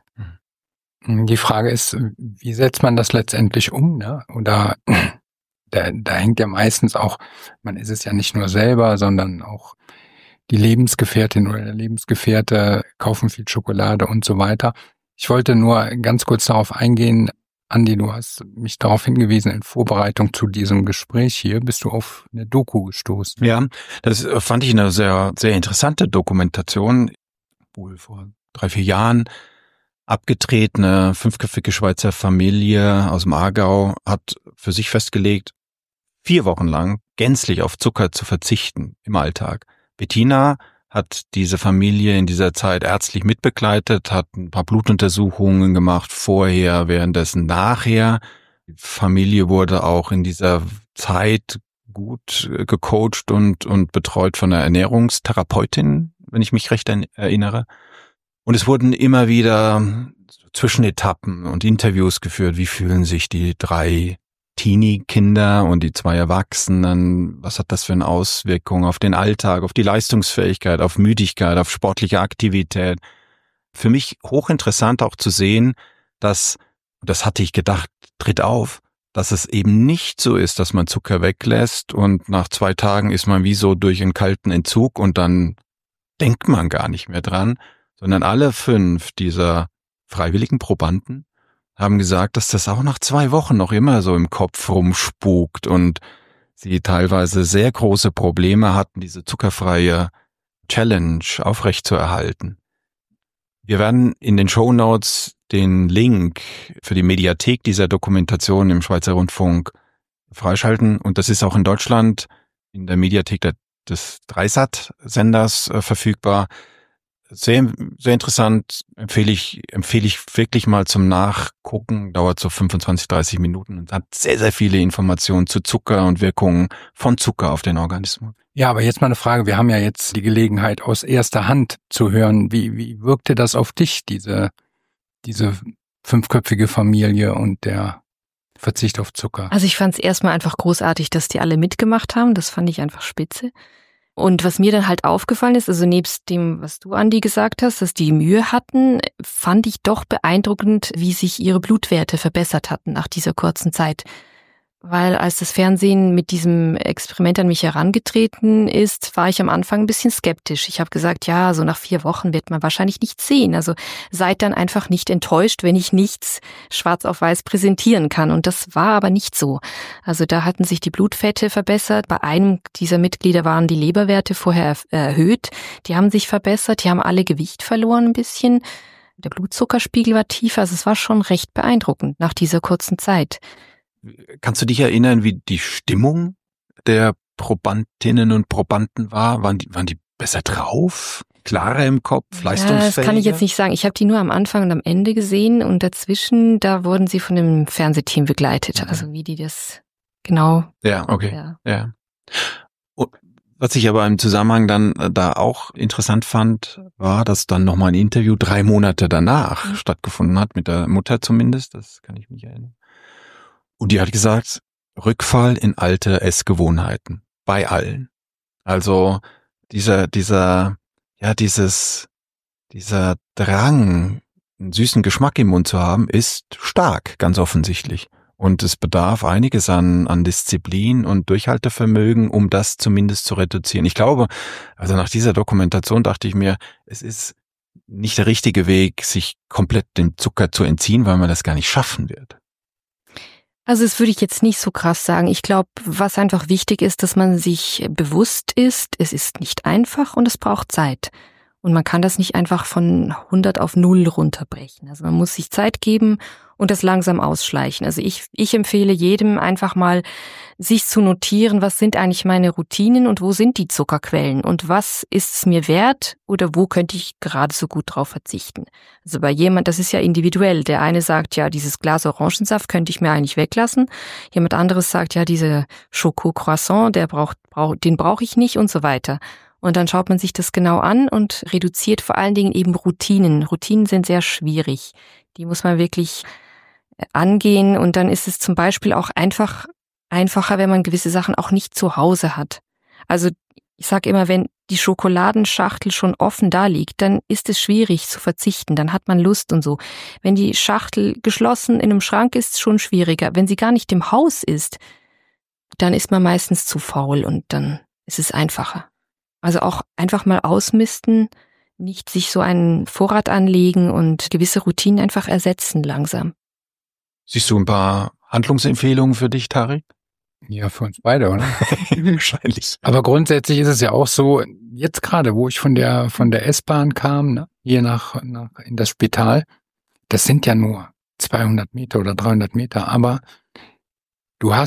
Die Frage ist, wie setzt man das letztendlich um, ne? Oder da, da hängt ja meistens auch, man ist es ja nicht nur selber, sondern auch die Lebensgefährtin oder der Lebensgefährte kaufen viel Schokolade und so weiter. Ich wollte nur ganz kurz darauf eingehen, Andi, du hast mich darauf hingewiesen, in Vorbereitung zu diesem Gespräch hier bist du auf eine Doku gestoßen. Ja, das fand ich eine sehr, sehr interessante Dokumentation, wohl vor drei, vier Jahren. Abgetretene, fünfköpfige Schweizer Familie aus dem Aargau hat für sich festgelegt, vier Wochen lang gänzlich auf Zucker zu verzichten im Alltag. Bettina hat diese Familie in dieser Zeit ärztlich mitbegleitet, hat ein paar Blutuntersuchungen gemacht, vorher, währenddessen, nachher. Die Familie wurde auch in dieser Zeit gut gecoacht und, und betreut von einer Ernährungstherapeutin, wenn ich mich recht erinnere. Und es wurden immer wieder Zwischenetappen und Interviews geführt. Wie fühlen sich die drei Teenie-Kinder und die zwei Erwachsenen? Was hat das für eine Auswirkung auf den Alltag, auf die Leistungsfähigkeit, auf Müdigkeit, auf sportliche Aktivität? Für mich hochinteressant auch zu sehen, dass, das hatte ich gedacht, tritt auf, dass es eben nicht so ist, dass man Zucker weglässt und nach zwei Tagen ist man wie so durch einen kalten Entzug und dann denkt man gar nicht mehr dran, sondern alle fünf dieser freiwilligen Probanden haben gesagt, dass das auch nach zwei Wochen noch immer so im Kopf rumspukt und sie teilweise sehr große Probleme hatten, diese zuckerfreie Challenge aufrechtzuerhalten. Wir werden in den Shownotes den Link für die Mediathek dieser Dokumentation im Schweizer Rundfunk freischalten und das ist auch in Deutschland in der Mediathek des Dreisat-Senders äh, verfügbar. Sehr, sehr interessant, empfehle ich, empfehle ich wirklich mal zum Nachgucken, dauert so fünfundzwanzig, dreißig Minuten und hat sehr, sehr viele Informationen zu Zucker und Wirkungen von Zucker auf den Organismus. Ja, aber jetzt mal eine Frage, wir haben ja jetzt die Gelegenheit aus erster Hand zu hören, wie, wie wirkte das auf dich, diese, diese fünfköpfige Familie und der Verzicht auf Zucker? Also ich fand es erstmal einfach großartig, dass die alle mitgemacht haben, das fand ich einfach spitze. Und was mir dann halt aufgefallen ist, also nebst dem, was du, Andi, gesagt hast, dass die Mühe hatten, fand ich doch beeindruckend, wie sich ihre Blutwerte verbessert hatten nach dieser kurzen Zeit. Weil als das Fernsehen mit diesem Experiment an mich herangetreten ist, war ich am Anfang ein bisschen skeptisch. Ich habe gesagt, ja, so nach vier Wochen wird man wahrscheinlich nichts sehen. Also seid dann einfach nicht enttäuscht, wenn ich nichts schwarz auf weiß präsentieren kann. Und das war aber nicht so. Also da hatten sich die Blutfette verbessert. Bei einem dieser Mitglieder waren die Leberwerte vorher erhöht. Die haben sich verbessert. Die haben alle Gewicht verloren ein bisschen. Der Blutzuckerspiegel war tiefer. Also es war schon recht beeindruckend nach dieser kurzen Zeit. Kannst du dich erinnern, wie die Stimmung der Probandinnen und Probanden war? Waren die, waren die besser drauf? Klarer im Kopf? Leistungsfähiger? Ja, das kann ich jetzt nicht sagen. Ich habe die nur am Anfang und am Ende gesehen und dazwischen, da wurden sie von dem Fernsehteam begleitet. Okay. Also wie die das genau... Ja, okay. Ja. ja. Und was ich aber im Zusammenhang dann da auch interessant fand, war, dass dann nochmal ein Interview drei Monate danach mhm. stattgefunden hat, mit der Mutter zumindest. Das kann ich mich erinnern. Und die hat gesagt, Rückfall in alte Essgewohnheiten. Bei allen. Also, dieser, dieser, ja, dieses, dieser Drang, einen süßen Geschmack im Mund zu haben, ist stark, ganz offensichtlich. Und es bedarf einiges an, an Disziplin und Durchhaltevermögen, um das zumindest zu reduzieren. Ich glaube, also nach dieser Dokumentation dachte ich mir, es ist nicht der richtige Weg, sich komplett dem Zucker zu entziehen, weil man das gar nicht schaffen wird. Also das würde ich jetzt nicht so krass sagen. Ich glaube, was einfach wichtig ist, dass man sich bewusst ist, es ist nicht einfach und es braucht Zeit. Und man kann das nicht einfach von hundert auf null runterbrechen. Also man muss sich Zeit geben und das langsam ausschleichen. Also ich, ich empfehle jedem einfach mal, sich zu notieren, was sind eigentlich meine Routinen und wo sind die Zuckerquellen und was ist es mir wert oder wo könnte ich gerade so gut drauf verzichten. Also bei jemand, das ist ja individuell. Der eine sagt, ja, dieses Glas Orangensaft könnte ich mir eigentlich weglassen. Jemand anderes sagt, ja, diese Schoko-Croissant, der braucht, braucht, den brauche ich nicht und so weiter. Und dann schaut man sich das genau an und reduziert vor allen Dingen eben Routinen. Routinen sind sehr schwierig. Die muss man wirklich angehen und dann ist es zum Beispiel auch einfach einfacher, wenn man gewisse Sachen auch nicht zu Hause hat. Also ich sage immer, wenn die Schokoladenschachtel schon offen da liegt, dann ist es schwierig zu verzichten, dann hat man Lust und so. Wenn die Schachtel geschlossen in einem Schrank ist, schon schwieriger. Wenn sie gar nicht im Haus ist, dann ist man meistens zu faul und dann ist es einfacher. Also auch einfach mal ausmisten, nicht sich so einen Vorrat anlegen und gewisse Routinen einfach ersetzen langsam. Siehst du ein paar Handlungsempfehlungen für dich, Tarek? Ja, für uns beide, oder? Wahrscheinlich. Aber grundsätzlich ist es ja auch so, jetzt gerade, wo ich von der von der S-Bahn kam, ne, hier nach, nach in das Spital, das sind ja nur zweihundert Meter oder dreihundert Meter, aber du hast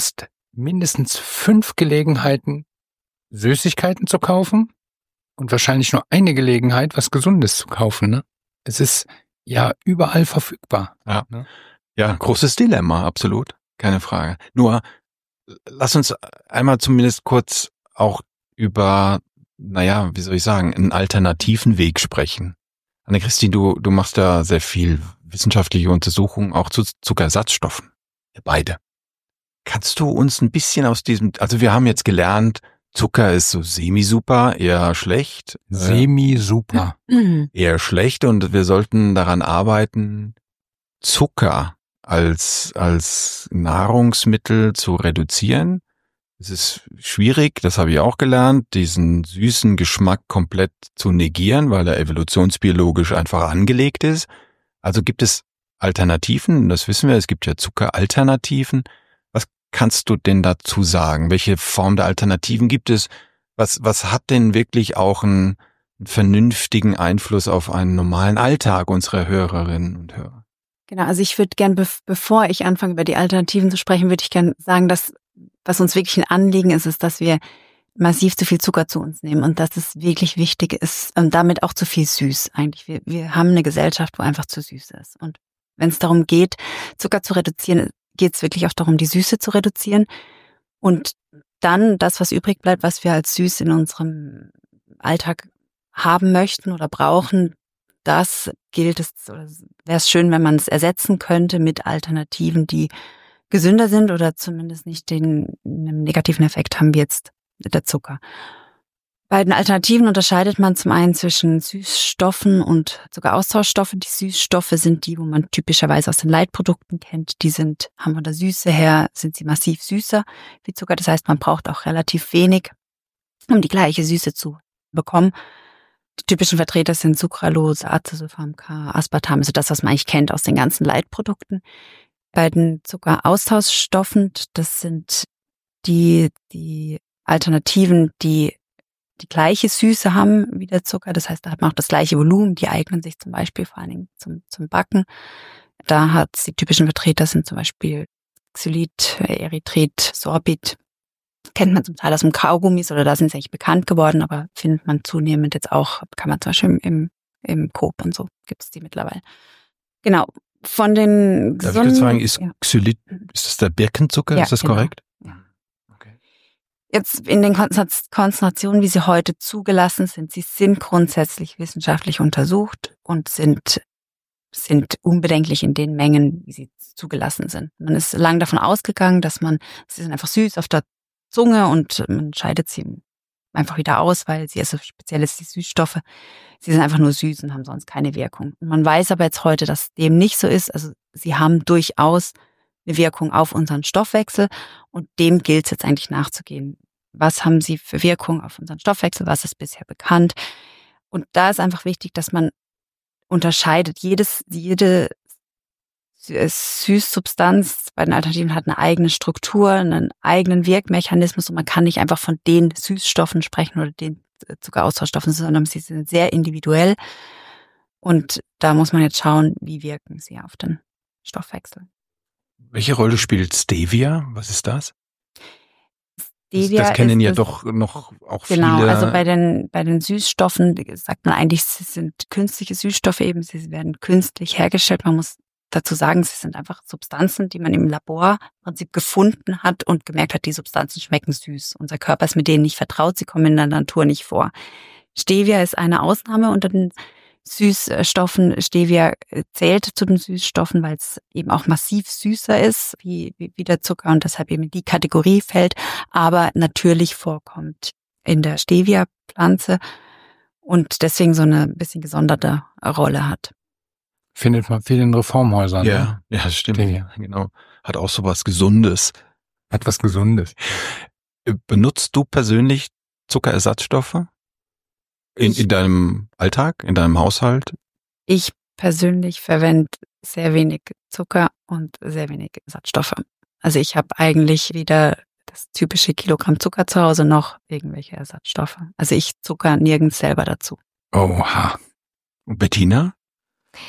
mindestens fünf Gelegenheiten, Süßigkeiten zu kaufen und wahrscheinlich nur eine Gelegenheit, was Gesundes zu kaufen. Ne? Es ist ja überall verfügbar. Ja. Ne? Ja, großes Dilemma, absolut. Keine Frage. Nur, lass uns einmal zumindest kurz auch über, naja, wie soll ich sagen, einen alternativen Weg sprechen. Anne-Christine, du, du machst da sehr viel wissenschaftliche Untersuchungen auch zu Zuckerersatzstoffen. Wir beide. Kannst du uns ein bisschen aus diesem, also wir haben jetzt gelernt, Zucker ist so semi-super, eher schlecht. Semi-super. Eher schlecht und wir sollten daran arbeiten, Zucker als, als Nahrungsmittel zu reduzieren. Es ist schwierig, das habe ich auch gelernt, diesen süßen Geschmack komplett zu negieren, weil er evolutionsbiologisch einfach angelegt ist. Also gibt es Alternativen, das wissen wir, es gibt ja Zuckeralternativen. Was kannst du denn dazu sagen? Welche Form der Alternativen gibt es? Was, was hat denn wirklich auch einen, einen vernünftigen Einfluss auf einen normalen Alltag unserer Hörerinnen und Hörer? Genau, also ich würde gern, bevor ich anfange, über die Alternativen zu sprechen, würde ich gern sagen, dass was uns wirklich ein Anliegen ist, ist, dass wir massiv zu viel Zucker zu uns nehmen und dass es wirklich wichtig ist und damit auch zu viel süß eigentlich. Wir, wir haben eine Gesellschaft, wo einfach zu süß ist. Und wenn es darum geht, Zucker zu reduzieren, geht es wirklich auch darum, die Süße zu reduzieren. Und dann das, was übrig bleibt, was wir als süß in unserem Alltag haben möchten oder brauchen, das gilt es, oder wäre es schön, wenn man es ersetzen könnte mit Alternativen, die gesünder sind oder zumindest nicht den einen negativen Effekt haben wie jetzt der Zucker. Bei den Alternativen unterscheidet man zum einen zwischen Süßstoffen und Zuckeraustauschstoffe. Die Süßstoffe sind die, wo man typischerweise aus den Leitprodukten kennt. Die sind, haben von der Süße her, sind sie massiv süßer wie Zucker. Das heißt, man braucht auch relativ wenig, um die gleiche Süße zu bekommen. Die typischen Vertreter sind Sucralose, Acesulfam K, Aspartam, also das, was man eigentlich kennt aus den ganzen Leitprodukten. Bei den Zuckeraustauschstoffen, das sind die, die Alternativen, die die gleiche Süße haben wie der Zucker. Das heißt, da hat man auch das gleiche Volumen. Die eignen sich zum Beispiel vor allen Dingen zum, zum Backen. Da hat die typischen Vertreter sind zum Beispiel Xylit, Erythrit, Sorbit. Kennt man zum Teil aus dem Kaugummis oder da sind sie eigentlich bekannt geworden, aber findet man zunehmend jetzt auch, kann man zum Beispiel im, im Coop und so gibt es die mittlerweile. Genau. Von den Darf ich kurz fragen, ist ja. Xylit, ist das der Birkenzucker, ja, ist das genau. korrekt? Ja. Jetzt in den Konzentrationen, wie sie heute zugelassen sind, sie sind grundsätzlich wissenschaftlich untersucht und sind, sind unbedenklich in den Mengen, wie sie zugelassen sind. Man ist lang davon ausgegangen, dass man, sie sind einfach süß auf der Zunge und man scheidet sie einfach wieder aus, weil sie, also speziell ist die Süßstoffe, sie sind einfach nur süß und haben sonst keine Wirkung. Und man weiß aber jetzt heute, dass dem nicht so ist. Also sie haben durchaus eine Wirkung auf unseren Stoffwechsel und dem gilt es jetzt eigentlich nachzugehen. Was haben sie für Wirkung auf unseren Stoffwechsel? Was ist bisher bekannt? Und da ist einfach wichtig, dass man unterscheidet. Jedes, jede Süßsubstanz bei den Alternativen hat eine eigene Struktur, einen eigenen Wirkmechanismus und man kann nicht einfach von den Süßstoffen sprechen oder den Zuckeraustauschstoffen, sondern sie sind sehr individuell und da muss man jetzt schauen, wie wirken sie auf den Stoffwechsel. Welche Rolle spielt Stevia? Was ist das? Stevia das kennen ist ja das, doch noch auch genau, viele. Genau, also bei den, bei den Süßstoffen sagt man eigentlich, sie sind künstliche Süßstoffe eben, sie werden künstlich hergestellt. Man muss dazu sagen, sie sind einfach Substanzen, die man im Labor im Prinzip gefunden hat und gemerkt hat, die Substanzen schmecken süß. Unser Körper ist mit denen nicht vertraut, sie kommen in der Natur nicht vor. Stevia ist eine Ausnahme unter den Süßstoffen. Stevia zählt zu den Süßstoffen, weil es eben auch massiv süßer ist wie, wie, wie der Zucker und deshalb eben in die Kategorie fällt, aber natürlich vorkommt in der Stevia-Pflanze und deswegen so eine bisschen gesonderte Rolle hat. Findet man viel in Reformhäusern. Ja, ne? ja, das stimmt. Stevia. Genau. Hat auch so was Gesundes. Hat was Gesundes. Benutzt du persönlich Zuckerersatzstoffe? In, in deinem Alltag, in deinem Haushalt? Ich persönlich verwende sehr wenig Zucker und sehr wenig Ersatzstoffe. Also ich habe eigentlich weder das typische Kilogramm Zucker zu Hause noch irgendwelche Ersatzstoffe. Also ich zucker nirgends selber dazu. Oha. Und Bettina?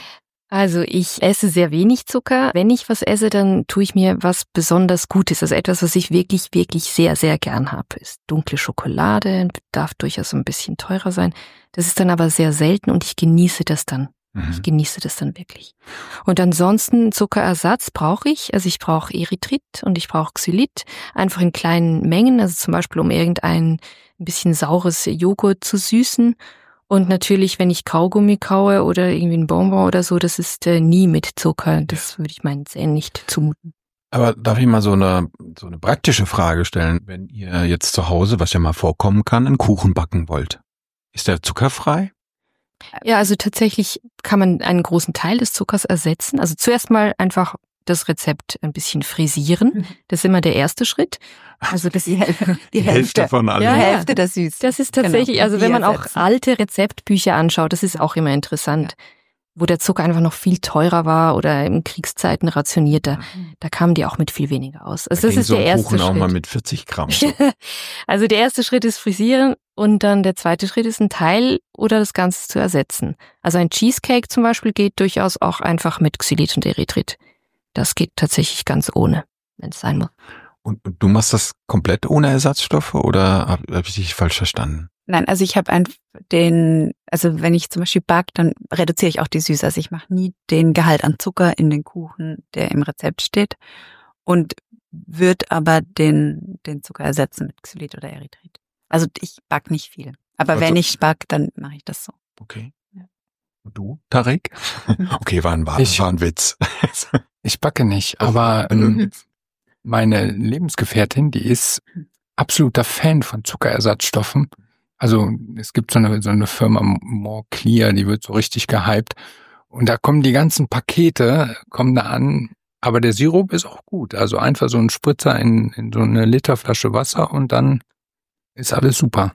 Also ich esse sehr wenig Zucker. Wenn ich was esse, dann tue ich mir was besonders Gutes. Also etwas, was ich wirklich, wirklich sehr, sehr gern habe, ist dunkle Schokolade, darf durchaus ein bisschen teurer sein. Das ist dann aber sehr selten und ich genieße das dann. Mhm. Ich genieße das dann wirklich. Und ansonsten Zuckerersatz brauche ich. Also ich brauche Erythrit und ich brauche Xylit, einfach in kleinen Mengen. Also zum Beispiel, um irgendein ein bisschen saures Joghurt zu süßen. Und natürlich, wenn ich Kaugummi kaue oder irgendwie ein Bonbon oder so, das ist äh, nie mit Zucker. Das würde ich meinen Zähnen nicht zumuten. Aber darf ich mal so eine so eine praktische Frage stellen? Wenn ihr jetzt zu Hause, was ja mal vorkommen kann, einen Kuchen backen wollt, ist der zuckerfrei? Ja, also tatsächlich kann man einen großen Teil des Zuckers ersetzen. Also zuerst mal einfach das Rezept ein bisschen frisieren. Das ist immer der erste Schritt. Also das die Hälfte, die die Hälfte von allem. Ja, die Hälfte der Süß. Das ist tatsächlich, genau. Also wenn man auch alte Rezeptbücher anschaut, das ist auch immer interessant, ja. Wo der Zucker einfach noch viel teurer war oder in Kriegszeiten rationiert, da, da kamen die auch mit viel weniger aus. Also da das ist so der erste Kuchen Schritt. Auch mal mit vierzig Gramm. So. Also der erste Schritt ist frisieren und dann der zweite Schritt ist ein Teil oder das Ganze zu ersetzen. Also ein Cheesecake zum Beispiel geht durchaus auch einfach mit Xylit und Erythrit. Das geht tatsächlich ganz ohne, wenn es sein muss. Und du machst das komplett ohne Ersatzstoffe oder habe hab ich dich falsch verstanden? Nein, also ich habe einfach den, also wenn ich zum Beispiel backe, dann reduziere ich auch die Süße. Also ich mache nie den Gehalt an Zucker in den Kuchen, der im Rezept steht, und würde aber den den Zucker ersetzen mit Xylit oder Erythrit. Also ich backe nicht viel. Aber also, wenn ich backe, dann mache ich das so. Okay. Ja. Und du, Tarek? Okay, war ein, war, ich, war ein Witz. Ich backe nicht, aber ähm, meine Lebensgefährtin, die ist absoluter Fan von Zuckerersatzstoffen. Also es gibt so eine so eine Firma More Clear, die wird so richtig gehypt. Und da kommen die ganzen Pakete, kommen da an, aber der Sirup ist auch gut. Also einfach so ein Spritzer in, in so eine Literflasche Wasser und dann ist alles super.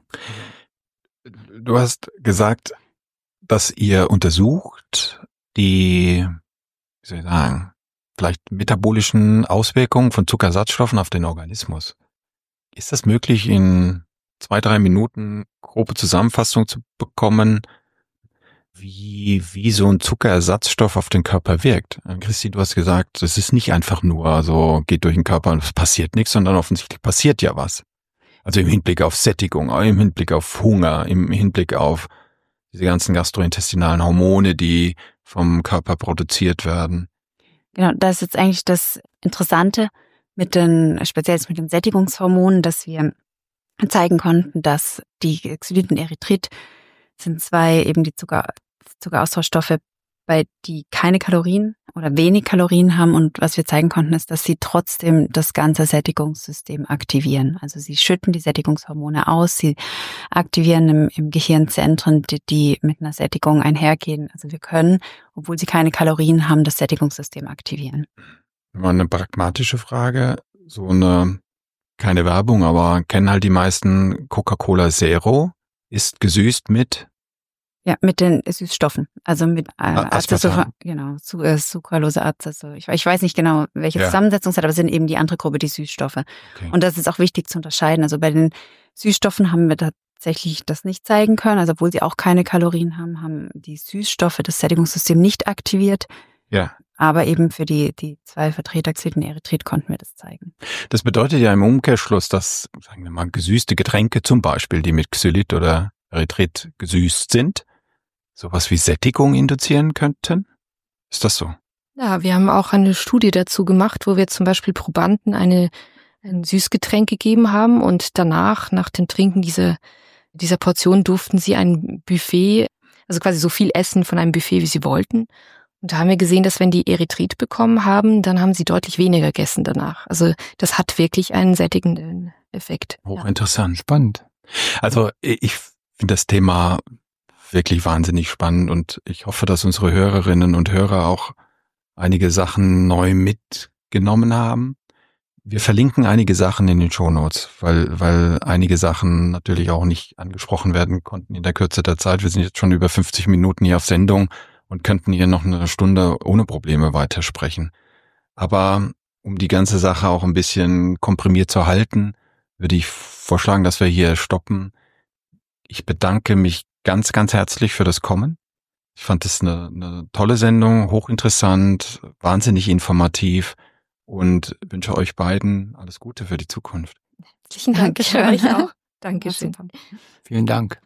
Du hast gesagt, dass ihr untersucht die, wie soll ich sagen, vielleicht metabolischen Auswirkungen von Zuckerersatzstoffen auf den Organismus. Ist das möglich, in zwei, drei Minuten grobe Zusammenfassung zu bekommen, wie, wie so ein Zuckerersatzstoff auf den Körper wirkt? Christi, du hast gesagt, es ist nicht einfach nur so, geht durch den Körper und es passiert nichts, sondern offensichtlich passiert ja was. Also im Hinblick auf Sättigung, im Hinblick auf Hunger, im Hinblick auf diese ganzen gastrointestinalen Hormone, die vom Körper produziert werden. Genau, das ist jetzt eigentlich das Interessante mit den, speziell mit den Sättigungshormonen, dass wir zeigen konnten, dass die Xylit und Erythrit sind zwei eben die Zucker, Zuckeraustauschstoffe, bei die keine Kalorien oder wenig Kalorien haben, und was wir zeigen konnten, ist, dass sie trotzdem das ganze Sättigungssystem aktivieren. Also sie schütten die Sättigungshormone aus, sie aktivieren im, im Gehirn Zentren, die, die mit einer Sättigung einhergehen. Also wir können, obwohl sie keine Kalorien haben, das Sättigungssystem aktivieren. Mal eine pragmatische Frage, so eine, keine Werbung, aber kennen halt die meisten Coca-Cola Zero, ist gesüßt mit? Ja, mit den Süßstoffen, also mit äh, Acesulfam, genau, zu, äh, Sucralose, Acesul. Ich, ich weiß nicht genau, welche ja. Zusammensetzung es hat, aber es sind eben die andere Gruppe, die Süßstoffe. Okay. Und das ist auch wichtig zu unterscheiden. Also bei den Süßstoffen haben wir tatsächlich das nicht zeigen können. Also obwohl sie auch keine Kalorien haben, haben die Süßstoffe das Sättigungssystem nicht aktiviert. Ja. Aber eben für die die zwei Vertreter Xylit und Erythrit konnten wir das zeigen. Das bedeutet ja im Umkehrschluss, dass, sagen wir mal, gesüßte Getränke zum Beispiel, die mit Xylit oder Erythrit gesüßt sind, sowas wie Sättigung induzieren könnten? Ist das so? Ja, wir haben auch eine Studie dazu gemacht, wo wir zum Beispiel Probanden eine, ein Süßgetränk gegeben haben und danach, nach dem Trinken dieser, dieser Portion, durften sie ein Buffet, also quasi so viel essen von einem Buffet, wie sie wollten. Und da haben wir gesehen, dass wenn die Erythrit bekommen haben, dann haben sie deutlich weniger gegessen danach. Also das hat wirklich einen sättigenden Effekt. Hochinteressant, ja. Spannend. Also ich finde das Thema wirklich wahnsinnig spannend und ich hoffe, dass unsere Hörerinnen und Hörer auch einige Sachen neu mitgenommen haben. Wir verlinken einige Sachen in den Shownotes, weil weil einige Sachen natürlich auch nicht angesprochen werden konnten in der Kürze der Zeit. Wir sind jetzt schon über fünfzig Minuten hier auf Sendung und könnten hier noch eine Stunde ohne Probleme weitersprechen. Aber um die ganze Sache auch ein bisschen komprimiert zu halten, würde ich vorschlagen, dass wir hier stoppen. Ich bedanke mich ganz, ganz herzlich für das Kommen. Ich fand es eine, eine tolle Sendung, hochinteressant, wahnsinnig informativ und wünsche euch beiden alles Gute für die Zukunft. Herzlichen Dank. Dankeschön. Euch auch. Dankeschön. Vielen Dank.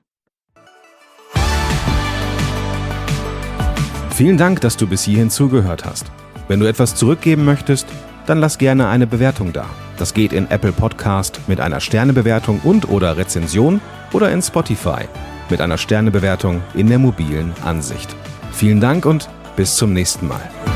Vielen Dank, dass du bis hierhin zugehört hast. Wenn du etwas zurückgeben möchtest, dann lass gerne eine Bewertung da. Das geht in Apple Podcast mit einer Sternebewertung und oder Rezension oder in Spotify mit einer Sternebewertung in der mobilen Ansicht. Vielen Dank und bis zum nächsten Mal.